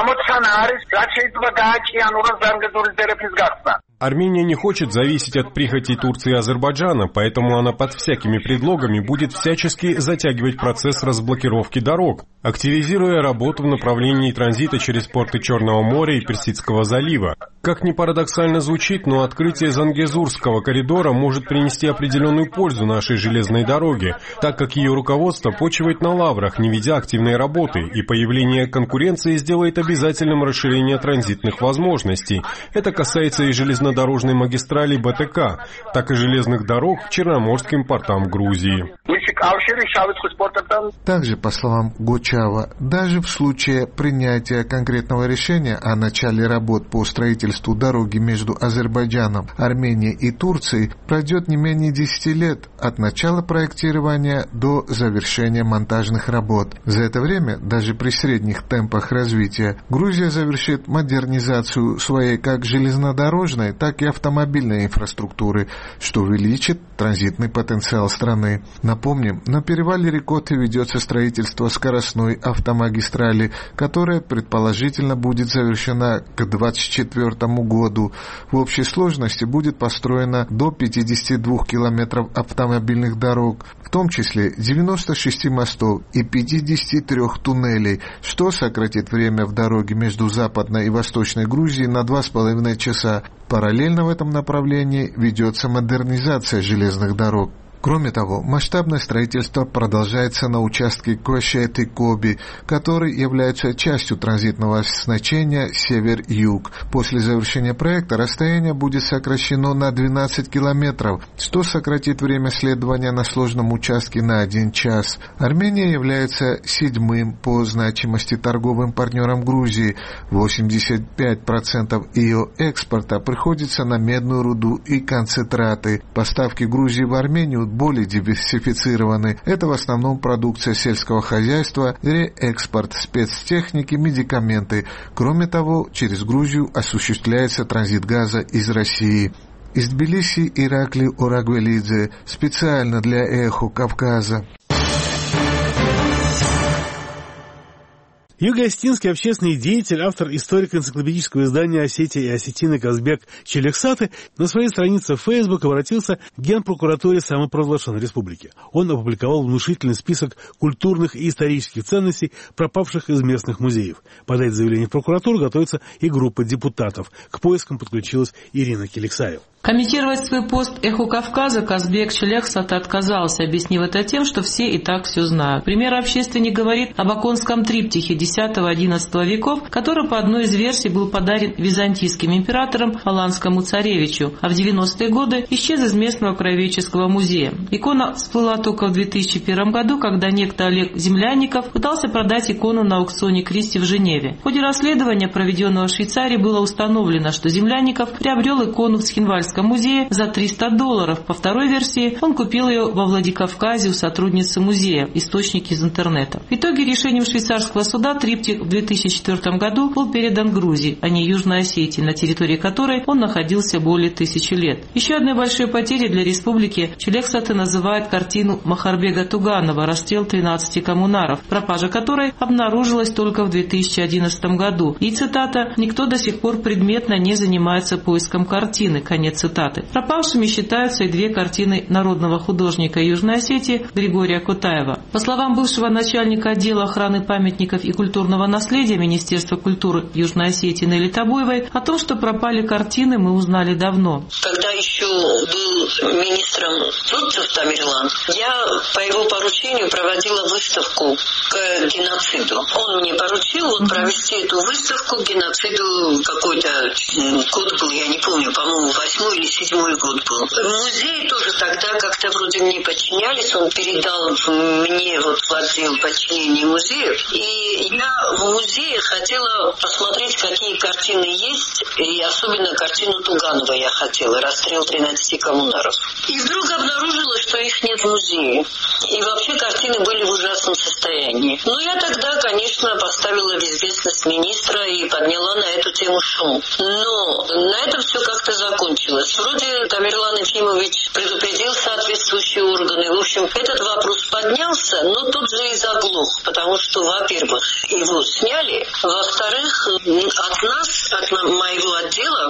Армения не хочет зависеть от прихотей Турции и Азербайджана, поэтому она под всякими предлогами будет всячески затягивать процесс разблокировки дорог, активизируя работу в направлении транзита через порты Черного моря и Персидского залива. Как ни парадоксально звучит, но открытие Зангезурского коридора может принести определенную пользу нашей железной дороге, так как ее руководство почивает на лаврах, не ведя активной работы, и появление конкуренции сделает обязательным расширение транзитных возможностей. Это касается и железнодорожной магистрали БТК, так и железных дорог к черноморским портам Грузии. Также, по словам Гочава, даже в случае принятия конкретного решения о начале работ по строительству дороги между Азербайджаном, Арменией и Турцией пройдет не менее 10 лет от начала проектирования до завершения монтажных работ. За это время, даже при средних темпах развития, Грузия завершит модернизацию своей как железнодорожной, так и автомобильной инфраструктуры, что увеличит транзитный потенциал страны. Напомним, на перевале Рикоты ведется строительство скоростной автомагистрали, которая предположительно будет завершена к 2024 году. В общей сложности будет построено до 52 километров автомобильных дорог, в том числе 96 мостов и 53 туннелей, что сократит время в дороге между Западной и Восточной Грузией на 2,5 часа. Параллельно в этом направлении ведется модернизация железных дорог. Кроме того, масштабное строительство продолжается на участке Квашеты-Коби, который является частью транзитного значения север-юг. После завершения проекта расстояние будет сокращено на 12 километров, что сократит время следования на сложном участке на 1 час. Армения является 7-м по значимости торговым партнером Грузии. 85% ее экспорта приходится на медную руду и концентраты. Поставки Грузии в Армению более диверсифицированы. Это в основном продукция сельского хозяйства, реэкспорт спецтехники, медикаменты. Кроме того, через Грузию осуществляется транзит газа из России. Из Тбилиси Ираклий Орагвелидзе специально для «Эхо Кавказа». Юго-Осетинский общественный деятель, автор историко-энциклопедического издания «Осетия и осетины» Казбек Челексаты на своей странице в Facebook обратился к Генпрокуратуре самопровозглашенной республики. Он опубликовал внушительный список культурных и исторических ценностей, пропавших из местных музеев. Подать заявление в прокуратуру готовится и группа депутатов. К поискам подключилась Ирина Келексаева. Комментировать свой пост «Эхо Кавказа» Казбек Челексаты отказался, объяснив это тем, что все и так все знают. Пример общественник говорит об Аконском триптихе X-XI веков, который по одной из версий был подарен византийским императором Аланскому царевичу, а в 90-е годы исчез из местного краеведческого музея. Икона всплыла только в 2001 году, когда некто Олег Землянников пытался продать икону на аукционе Кристи в Женеве. В ходе расследования, проведенного в Швейцарии, было установлено, что Землянников приобрел икону в Цхинвальском музее за $300. По второй версии, он купил ее во Владикавказе у сотрудницы музея, источники из интернета. В итоге решением швейцарского суда триптих в 2004 году был передан Грузии, а не Южной Осетии, на территории которой он находился более 1000 лет. Еще одной большой потерей для республики Челексаты называет картину Махарбега Туганова «Расстрел 13 коммунаров», пропажа которой обнаружилась только в 2011 году. И, цитата, «никто до сих пор предметно не занимается поиском картины», конец цитаты. Пропавшими считаются и 2 картины народного художника Южной Осетии Григория Кутаева. По словам бывшего начальника отдела охраны памятников и культурного наследия Министерства культуры Южной Осетии Нелли Табоевой, о том, что пропали картины, мы узнали давно. Когда еще был министром Турцев Тамерлан, я по его поручению проводила выставку к геноциду. Он мне поручил провести эту выставку к геноциду, какой-то год был, я не помню, по-моему, 8-й или 7-й год был. Музей тоже тогда как-то вроде мне подчинялись, он передал мне в отдел подчинения музеев, и я в музее хотела посмотреть, какие картины есть, и особенно картину Туганова я хотела, «Расстрел 13 коммунаров». И вдруг обнаружила, что их нет в музее. И вообще картины были в ужасном состоянии. Но я тогда, конечно, поставила в известность министра и подняла на эту тему шум. Но на этом все как-то закончилось. Вроде Тамерлан Ефимович предупредил соответствующие органы. В общем, этот вопрос поднялся, но тут же и заглох, потому что, во-первых, его сняли, во-вторых, от нас, от моего отдела,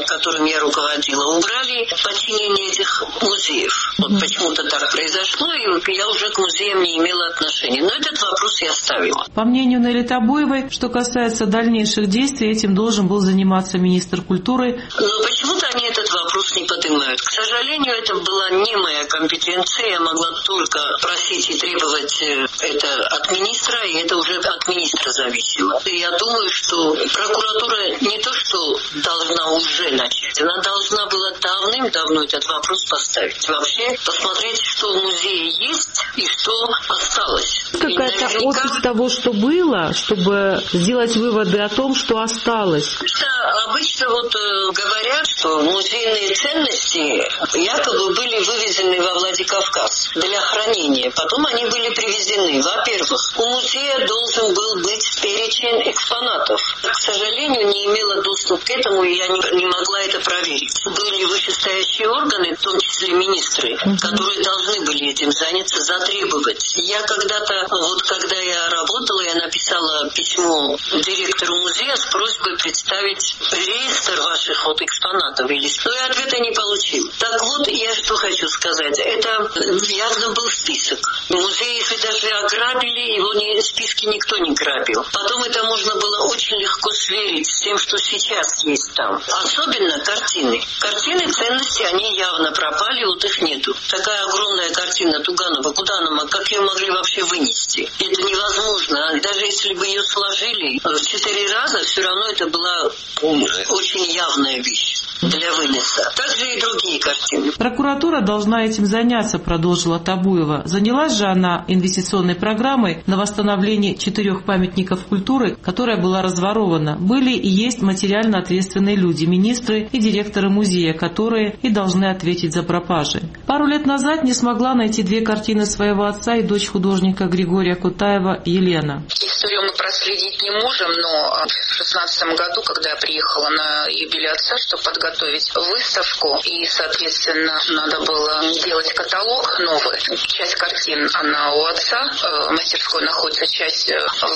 которым я руководила, убрали подчинение этих музеев. Вот почему-то так произошло, и я уже к музеям не имела отношения. Но этот вопрос я оставила. По мнению Нелли Табуевой, что касается дальнейших действий, этим должен был заниматься министр культуры. Но почему-то они этот вопрос не поднимают. К сожалению, это была не моя компетенция. Я могла только просить и требовать это от министра, и это уже от министра зависело. И я думаю, что прокуратура не то что должна уже начать, она должна была давным-давно этот вопрос поставить. Вообще посмотреть, что в музее есть и что осталось. Какая-то опись того, что было, чтобы сделать выводы о том, что осталось. Обычно говорят, что музейные ценности якобы были вывезены во Владикавказ для хранения. Потом они были привезены. Во-первых, у музея должен был быть перечень экспонатов. К сожалению, не имела доступ к этому, и я не могла это проверить. Были вышестоящие органы, в том числе министры, которые должны были этим заняться, затребовать. Я когда-то, когда я работала, я написала письмо директору музея с просьбой представить реестр ваших экспонатов. Но я ответа не получил. Так вот, я что хочу сказать. Это явно был список. Музей, если даже ограбили, его в списке никто не грабил. Потом это можно было очень легко сверить с тем, что сейчас есть там. Особенно картины. Картины, ценности, они явно пропали, их нету. Такая огромная картина Туганова, куда она, как ее могли вообще вынести? Это невозможно. Даже если бы ее сложили в 4 раза, все равно это была очень явная вещь для вынеса. Также и другие картины. Прокуратура должна этим заняться, продолжила Табуева. Занялась же она инвестиционной программой на восстановление 4 памятников культуры, которая была разворована. Были и есть материально ответственные люди, министры и директоры музея, которые и должны ответить за пропажи. Пару лет назад не смогла найти 2 картины своего отца и дочь художника Григория Кутаева Елена. Историю мы проследить не можем, но в 2016 году, когда я приехала на юбилей отца, чтобы подготовить выставку, и, соответственно, надо было делать каталог новый. Часть картин, она у отца, в мастерской находится, часть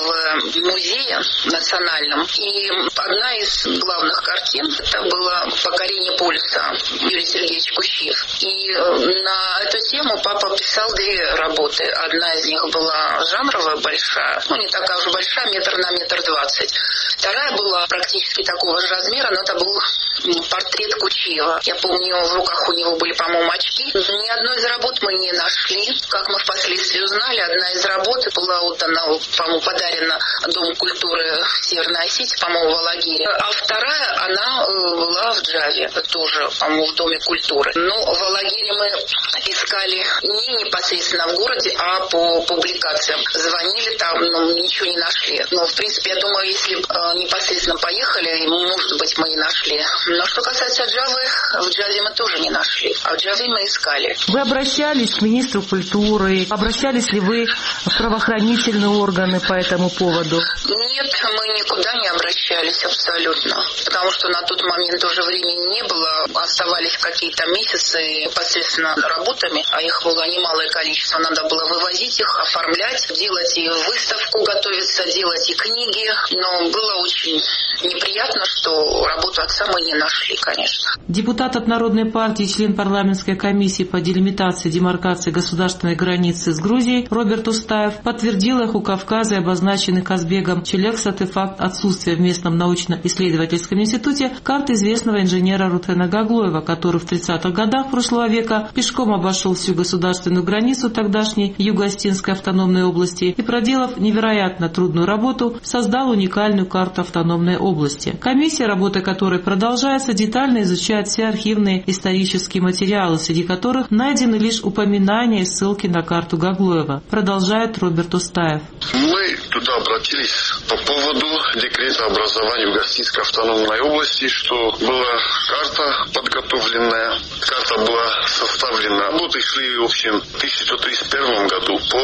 в музее национальном. И одна из главных картин, это было «Покорение полюса» Юрий Сергеевич Кущиев. И на эту тему папа писал 2 работы. Одна из них была жанровая, большая, не такая уж большая, 1 на 1,20 м. Вторая была практически такого же размера, но это был портрет Кучиева. Я помню, в руках у него были, по-моему, очки. Ни одной из работ мы не нашли. Как мы впоследствии узнали, одна из работ была отдана, по-моему, подарена Дому культуры Северной Осетии, по-моему, в Алагире. А вторая, она была в Джаве, тоже, по-моему, в Доме культуры. Но в Алагире мы искали не непосредственно в городе, а по публикациям. Звонили там, ничего не нашли. Но, в принципе, я думаю, если непосредственно поехали, может быть, мы и нашли. Но что касается Джавы, в Джаве мы тоже не нашли, а в Джаве мы искали. Вы обращались к министру культуры? Обращались ли вы в правоохранительные органы по этому поводу? Нет, мы никуда не обращались абсолютно, потому что на тот момент уже времени не было, оставались какие-то месяцы непосредственно работами, а их было немалое количество, надо было вывозить их, оформлять, делать и выставку, готовиться, делать и книги, но было очень неприятно, что работу отца мы не нашли, конечно. Депутат от Народной партии, член парламентской комиссии по делимитации и демаркации государственной границы с Грузией Роберт Устаев подтвердил эху Кавказа и обозначенный Казбегом Челексаты факт отсутствия в местном научно-исследовательском институте карты известного инженера Рутена Гаглоева, который в 30-х годах прошлого века пешком обошел всю государственную границу тогдашней Юго-Остинской автономной области и, проделав невероятно трудную работу, создал уникальную карту автономной области. Комиссия, работа которой продолжается, детально изучает все архивные исторические материалы, среди которых найдены лишь упоминания и ссылки на карту Гаглоева. Продолжает Роберт Устаев. Мы туда обратились по поводу декрета образования Юго-Остинской автономной области, что была карта подготовленная. Карта была составлена. Работы шли, в общем, в 1131 году по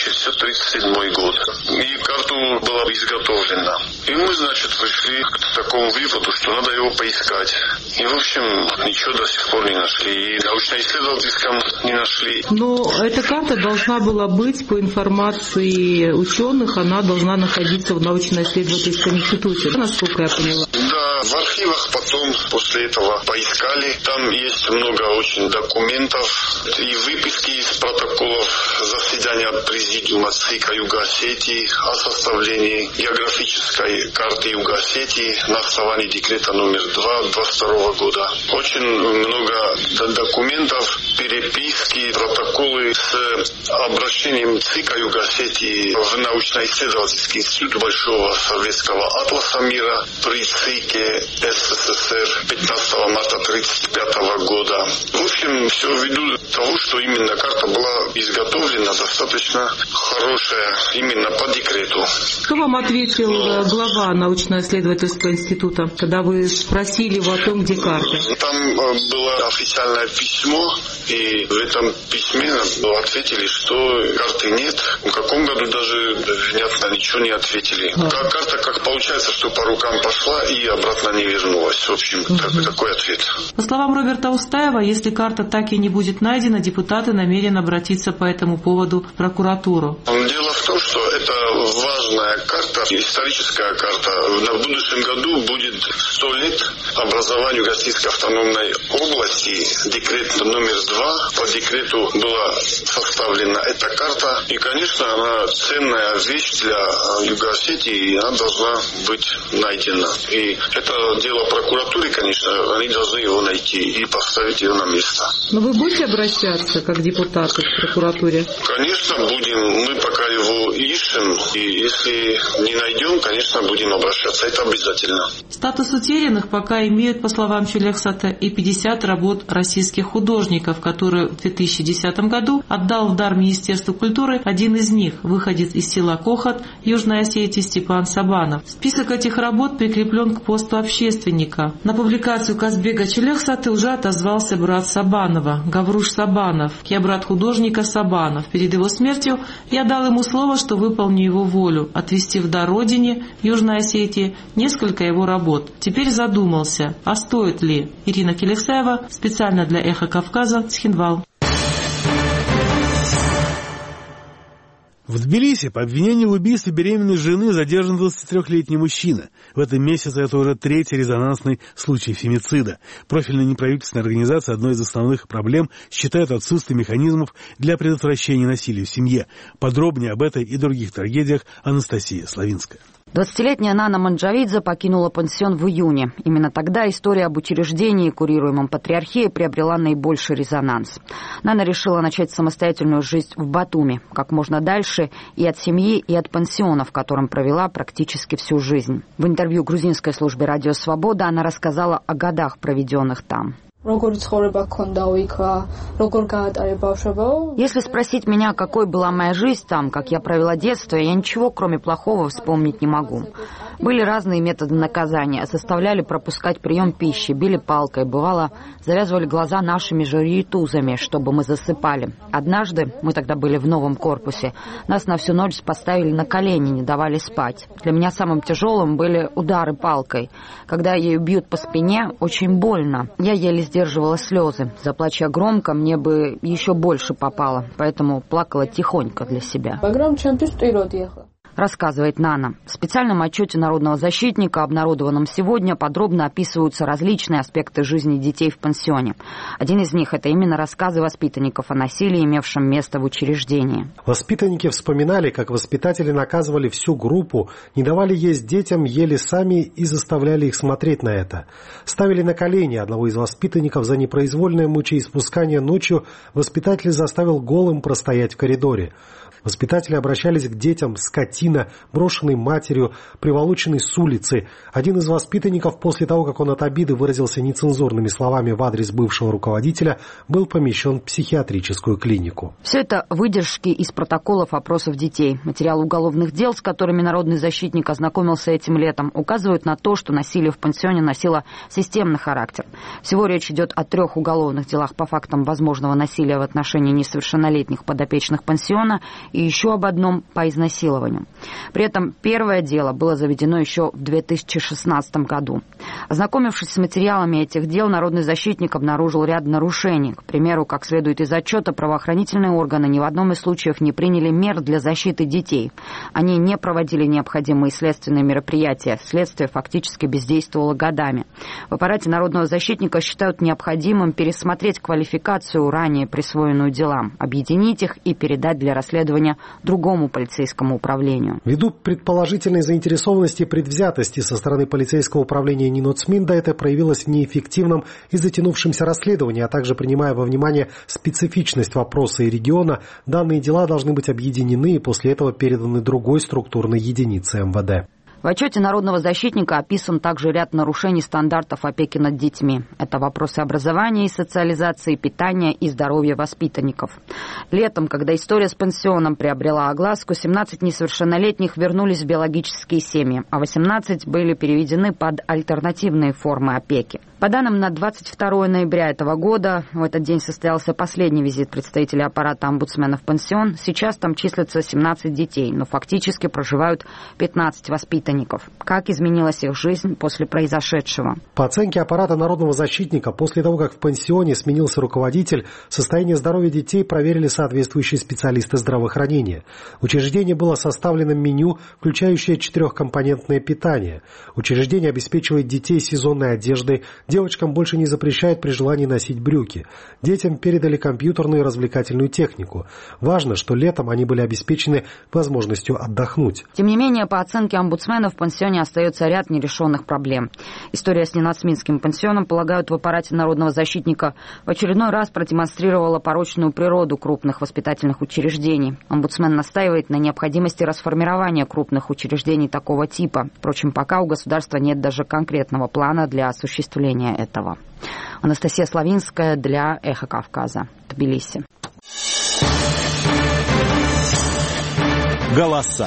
1137 год. И карту была изготовлена. И мы, пришли к такому выводу, что надо его поискать. И, в общем, ничего до сих пор не нашли. И научно-исследовательском не нашли. Но эта карта должна была быть, по информации ученых, она должна находиться в научно-исследовательском институте, насколько я поняла. Да, В архивах потом после этого поискали. Там есть много очень документов и выписки из протоколов заседания президиума ЦИКа Юго-Осетии о составлении географической карты Юго-Осетии на основании декрета номер 2 22 года. Очень много документов, переписки, протоколы с обращением ЦИКа Юго-Осетии в научно-исследовательский институт Большого советского атласа мира при ЦИКе СССР 15 марта 1935 года. В общем, все ввиду того, что именно карта была изготовлена достаточно хорошая, именно по декрету. Что вам ответил глава научно-исследовательского института, когда вы спросили его о том, где карта? Там было официальное письмо, и в этом письме ответили, что карты нет. В каком году даже внятно ничего не ответили. Карта, как получается, что по рукам пошла и обратно не вернулась. В общем, такой ответ. По словам Роберта Устаева, если карта так и не будет найдена, депутаты намерены обратиться по этому поводу в прокуратуру. Дело в том, что это важная карта, историческая карта. В будущем году будет 100 лет образованию Юго-Осетинской автономной области. Декрет номер 2 по декрету была составлена эта карта. И, конечно, она ценная вещь для Юго-Осетии, и она должна быть найдена. И это дело прокуратуры, конечно, они должны его найти и поставить ее на место. Но вы будете обращаться как депутаты к прокуратуре? Конечно, будем. Мы пока его ищем, и если не найдем, конечно, будем обращаться. Это обязательно. Статус утерянных пока имеют, по словам Челехсата, и 50 работ российских художников, которые в 2010 году отдал в дар Министерству культуры один из них, выходец из села Кохот, Южной Осетии Степан Сабанов. Список этих работ прикреплен к посту общественника. На публикацию Казбека Челехсата уже отозвался брат Сабанова, Гавруш Сабанов, брат художника Сабанов. Перед его смертью я дал ему слово, что выполню его волю, отвести в дар родине, Южной Осетии, несколько его работ. Теперь задумался, а стоит ли? Ирина Келексаева, специально для «Эхо Кавказа», Цхинвал. В Тбилиси по обвинению в убийстве беременной жены задержан 23-летний мужчина. В этом месяце это уже третий резонансный случай фемицида. Профильная неправительственная организация одной из основных проблем считает отсутствие механизмов для предотвращения насилия в семье. Подробнее об этой и других трагедиях Анастасия Славинская. 20-летняя Нана Манджавидзе покинула пансион в июне. Именно тогда история об учреждении, курируемом Патриархией, приобрела наибольший резонанс. Нана решила начать самостоятельную жизнь в Батуми, как можно дальше и от семьи, и от пансиона, в котором провела практически всю жизнь. В интервью грузинской службе «Радио Свобода» она рассказала о годах, проведенных там. Если спросить меня, какой была моя жизнь там, как я провела детство, я ничего, кроме плохого, вспомнить не могу. Были разные методы наказания. Заставляли пропускать прием пищи, били палкой, бывало, завязывали глаза нашими же рейтузами, чтобы мы засыпали. Однажды, мы тогда были в новом корпусе, нас на всю ночь поставили на колени, не давали спать. Для меня самым тяжелым были удары палкой. Когда ею бьют по спине, очень больно. Я еле сдерживала слезы. Заплача громко, мне бы еще больше попало, поэтому плакала тихонько для себя. Рассказывает Нана. В специальном отчете народного защитника, обнародованном сегодня, подробно описываются различные аспекты жизни детей в пансионе. Один из них – это именно рассказы воспитанников о насилии, имевшем место в учреждении. Воспитанники вспоминали, как воспитатели наказывали всю группу, не давали есть детям, ели сами и заставляли их смотреть на это. Ставили на колени одного из воспитанников за непроизвольное мучеиспускание ночью, воспитатель заставил голым простоять в коридоре. Воспитатели обращались к детям скотина, брошенной матерью, приволоченной с улицы. Один из воспитанников, после того, как он от обиды выразился нецензурными словами в адрес бывшего руководителя, был помещен в психиатрическую клинику. Все это выдержки из протоколов опросов детей. Материалы уголовных дел, с которыми народный защитник ознакомился этим летом, указывают на то, что насилие в пансионе носило системный характер. Всего речь идет о 3 уголовных делах по фактам возможного насилия в отношении несовершеннолетних подопечных пансиона и еще об одном по изнасилованию. При этом первое дело было заведено еще в 2016 году. Ознакомившись с материалами этих дел, народный защитник обнаружил ряд нарушений. К примеру, как следует из отчета, правоохранительные органы ни в одном из случаев не приняли мер для защиты детей. Они не проводили необходимые следственные мероприятия. Следствие фактически бездействовало годами. В аппарате народного защитника считают необходимым пересмотреть квалификацию, ранее присвоенную делам, объединить их и передать для расследования другому полицейскому управлению. Ввиду предположительной заинтересованности и предвзятости со стороны полицейского управления Ниноцминда, это проявилось в неэффективном и затянувшемся расследовании, а также принимая во внимание специфичность вопроса и региона, данные дела должны быть объединены и после этого переданы другой структурной единице МВД. В отчете народного защитника описан также ряд нарушений стандартов опеки над детьми. Это вопросы образования и социализации, питания и здоровья воспитанников. Летом, когда история с пансионом приобрела огласку, 17 несовершеннолетних вернулись в биологические семьи, а 18 были переведены под альтернативные формы опеки. По данным на 22 ноября этого года, в этот день состоялся последний визит представителей аппарата омбудсмена в пансион. Сейчас там числится 17 детей, но фактически проживают 15 воспитанников. Как изменилась их жизнь после произошедшего? По оценке аппарата народного защитника, после того, как в пансионе сменился руководитель, состояние здоровья детей проверили соответствующие специалисты здравоохранения. В учреждении было составлено меню, включающее 4-компонентное питание. Учреждение обеспечивает детей сезонной одеждой. Девочкам больше не запрещают при желании носить брюки. Детям передали компьютерную и развлекательную технику. Важно, что летом они были обеспечены возможностью отдохнуть. Тем не менее, по оценке омбудсмена, в пансионе остается ряд нерешенных проблем. История с Ниноцминским пансионом, полагают в аппарате народного защитника, в очередной раз продемонстрировала порочную природу крупных воспитательных учреждений. Омбудсмен настаивает на необходимости расформирования крупных учреждений такого типа. Впрочем, пока у государства нет даже конкретного плана для осуществления этого. Анастасия Славинская для «Эхо Кавказа», Тбилиси. Голоса.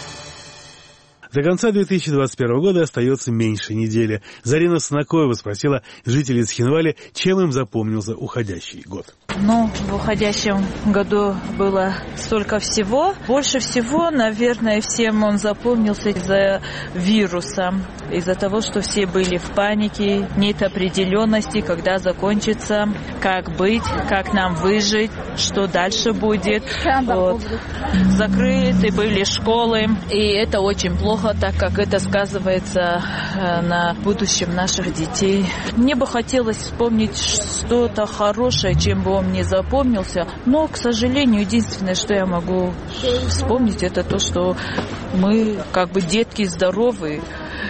До конца 2021 года остается меньше недели. Зарина Снакоева спросила жителей Цхинвали, чем им запомнился уходящий год. В уходящем году было столько всего. Больше всего, наверное, всем он запомнился из-за вируса. Из-за того, что все были в панике, нет определенности, когда закончится, как быть, как нам выжить, что дальше будет. Закрыты были школы, и это очень плохо, так как это сказывается на будущем наших детей. Мне бы хотелось вспомнить что-то хорошее, чем бы он мне запомнился, но, к сожалению, единственное, что я могу вспомнить, это то, что мы, детки, здоровые.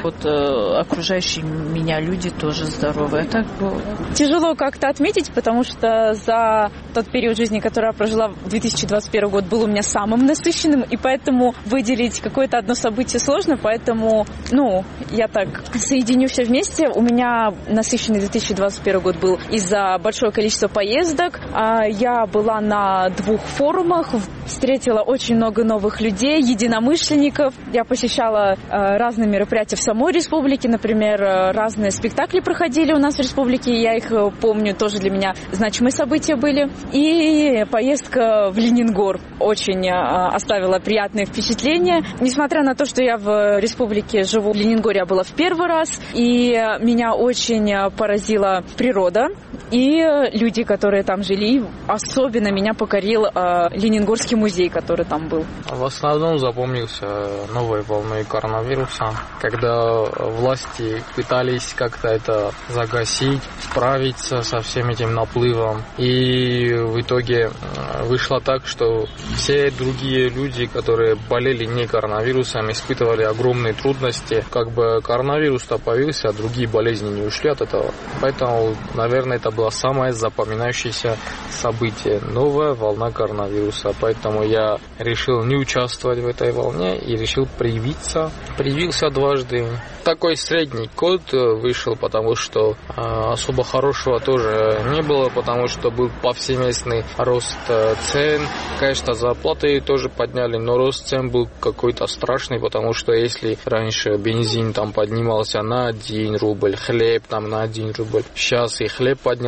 Окружающие меня люди тоже здоровые. Так было. Тяжело как-то отметить, потому что за тот период жизни, который я прожила, 2021 год был у меня самым насыщенным, и поэтому выделить какое-то одно событие сложно, поэтому, я так соединю все вместе. У меня насыщенный 2021 год был из-за большого количества поездок. Я была на 2 форумах, встретила очень много новых людей, единомышленников. Я посещала разные мероприятия в самой республике, например, разные спектакли проходили у нас в республике, я их помню, тоже для меня значимые события были. И поездка в Ленингор очень оставила приятные впечатления. Несмотря на то, что я в республике живу, в Ленингоре я была в первый раз, и меня очень поразила природа и люди, которые там жили. Особенно меня покорил Ленингорский музей, который там был. В основном запомнился новой волной коронавируса, когда власти пытались как-то это загасить, справиться со всем этим наплывом. И в итоге вышло так, что все другие люди, которые болели не коронавирусом, испытывали огромные трудности. Коронавирус-то появился, а другие болезни не ушли от этого. Поэтому, наверное, это было самое запоминающееся событие. Новая волна коронавируса. Поэтому я решил не участвовать в этой волне и решил привиться. Привился дважды. Такой средний код вышел, потому что особо хорошего тоже не было, потому что был повсеместный рост цен. Конечно, зарплаты тоже подняли, но рост цен был какой-то страшный, потому что если раньше бензин там поднимался на 1 рубль, хлеб там на 1 рубль, сейчас и хлеб поднялся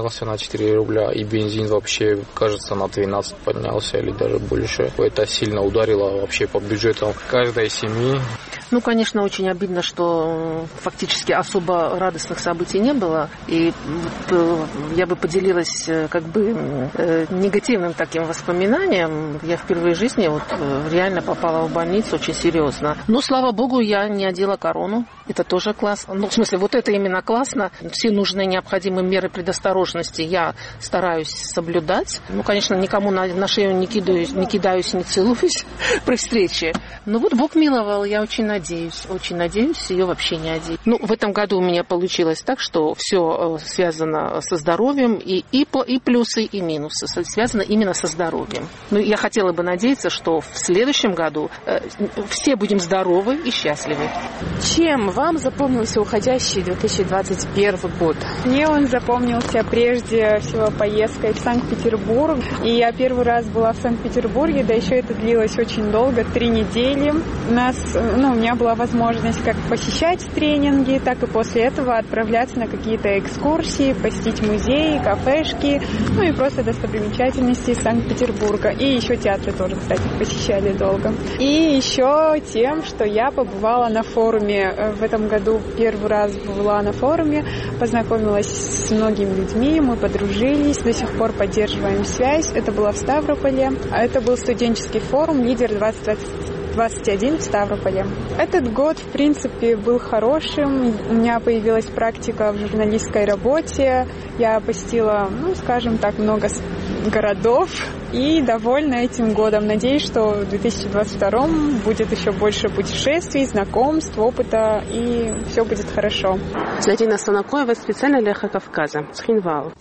поднялся на 4 рубля, и бензин вообще, кажется, на 12 поднялся или даже больше. Это сильно ударило вообще по бюджетам каждой семьи. Ну, конечно, очень обидно, что фактически особо радостных событий не было. И я бы поделилась как бы негативным таким воспоминанием. Я впервые в жизни реально попала в больницу очень серьезно. Но, слава богу, я не одела корону. Это тоже классно. Ну, в смысле, это именно классно. Все нужные необходимые меры предосторожности я стараюсь соблюдать. Ну, конечно, никому на шею не кидаюсь, не целуюсь при встрече. Но Бог миловал, я очень надеюсь, ее вообще не одеть. Ну, в этом году у меня получилось так, что все связано со здоровьем, и плюсы, и минусы связано именно со здоровьем. Ну, я хотела бы надеяться, что в следующем году все будем здоровы и счастливы. Чем вам запомнился уходящий 2021 год? Мне он запомнился прежде всего поездкой в Санкт-Петербург. И я первый раз была в Санкт-Петербурге, да еще это длилось очень долго, 3 недели. У меня была возможность как посещать тренинги, так и после этого отправляться на какие-то экскурсии, посетить музеи, кафешки, и просто достопримечательности Санкт-Петербурга. И еще театры тоже, кстати, посещали долго. И еще тем, что я побывала на форуме. В этом году первый раз была на форуме, познакомилась с многими людьми, мы подружились, до сих пор поддерживаем связь. Это было в Ставрополе. Это был студенческий форум «Лидер 2021» в Ставрополе. Этот год, в принципе, был хорошим. У меня появилась практика в журналистской работе. Я посетила, скажем так, много городов и довольна этим годом. Надеюсь, что в 2022 будет еще больше путешествий, знакомств, опыта, и все будет хорошо. Зарина Санакоева, специально для «Эхо Кавказа», Цхинвал.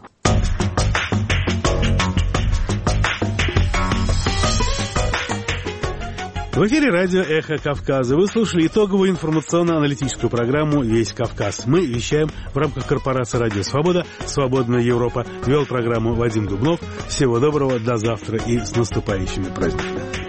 В эфире радио «Эхо Кавказа». Вы слушали итоговую информационно-аналитическую программу «Весь Кавказ». Мы вещаем в рамках корпорации «Радио Свобода», «Свободная Европа». Вел программу Вадим Дубнов. Всего доброго, до завтра и с наступающими праздниками.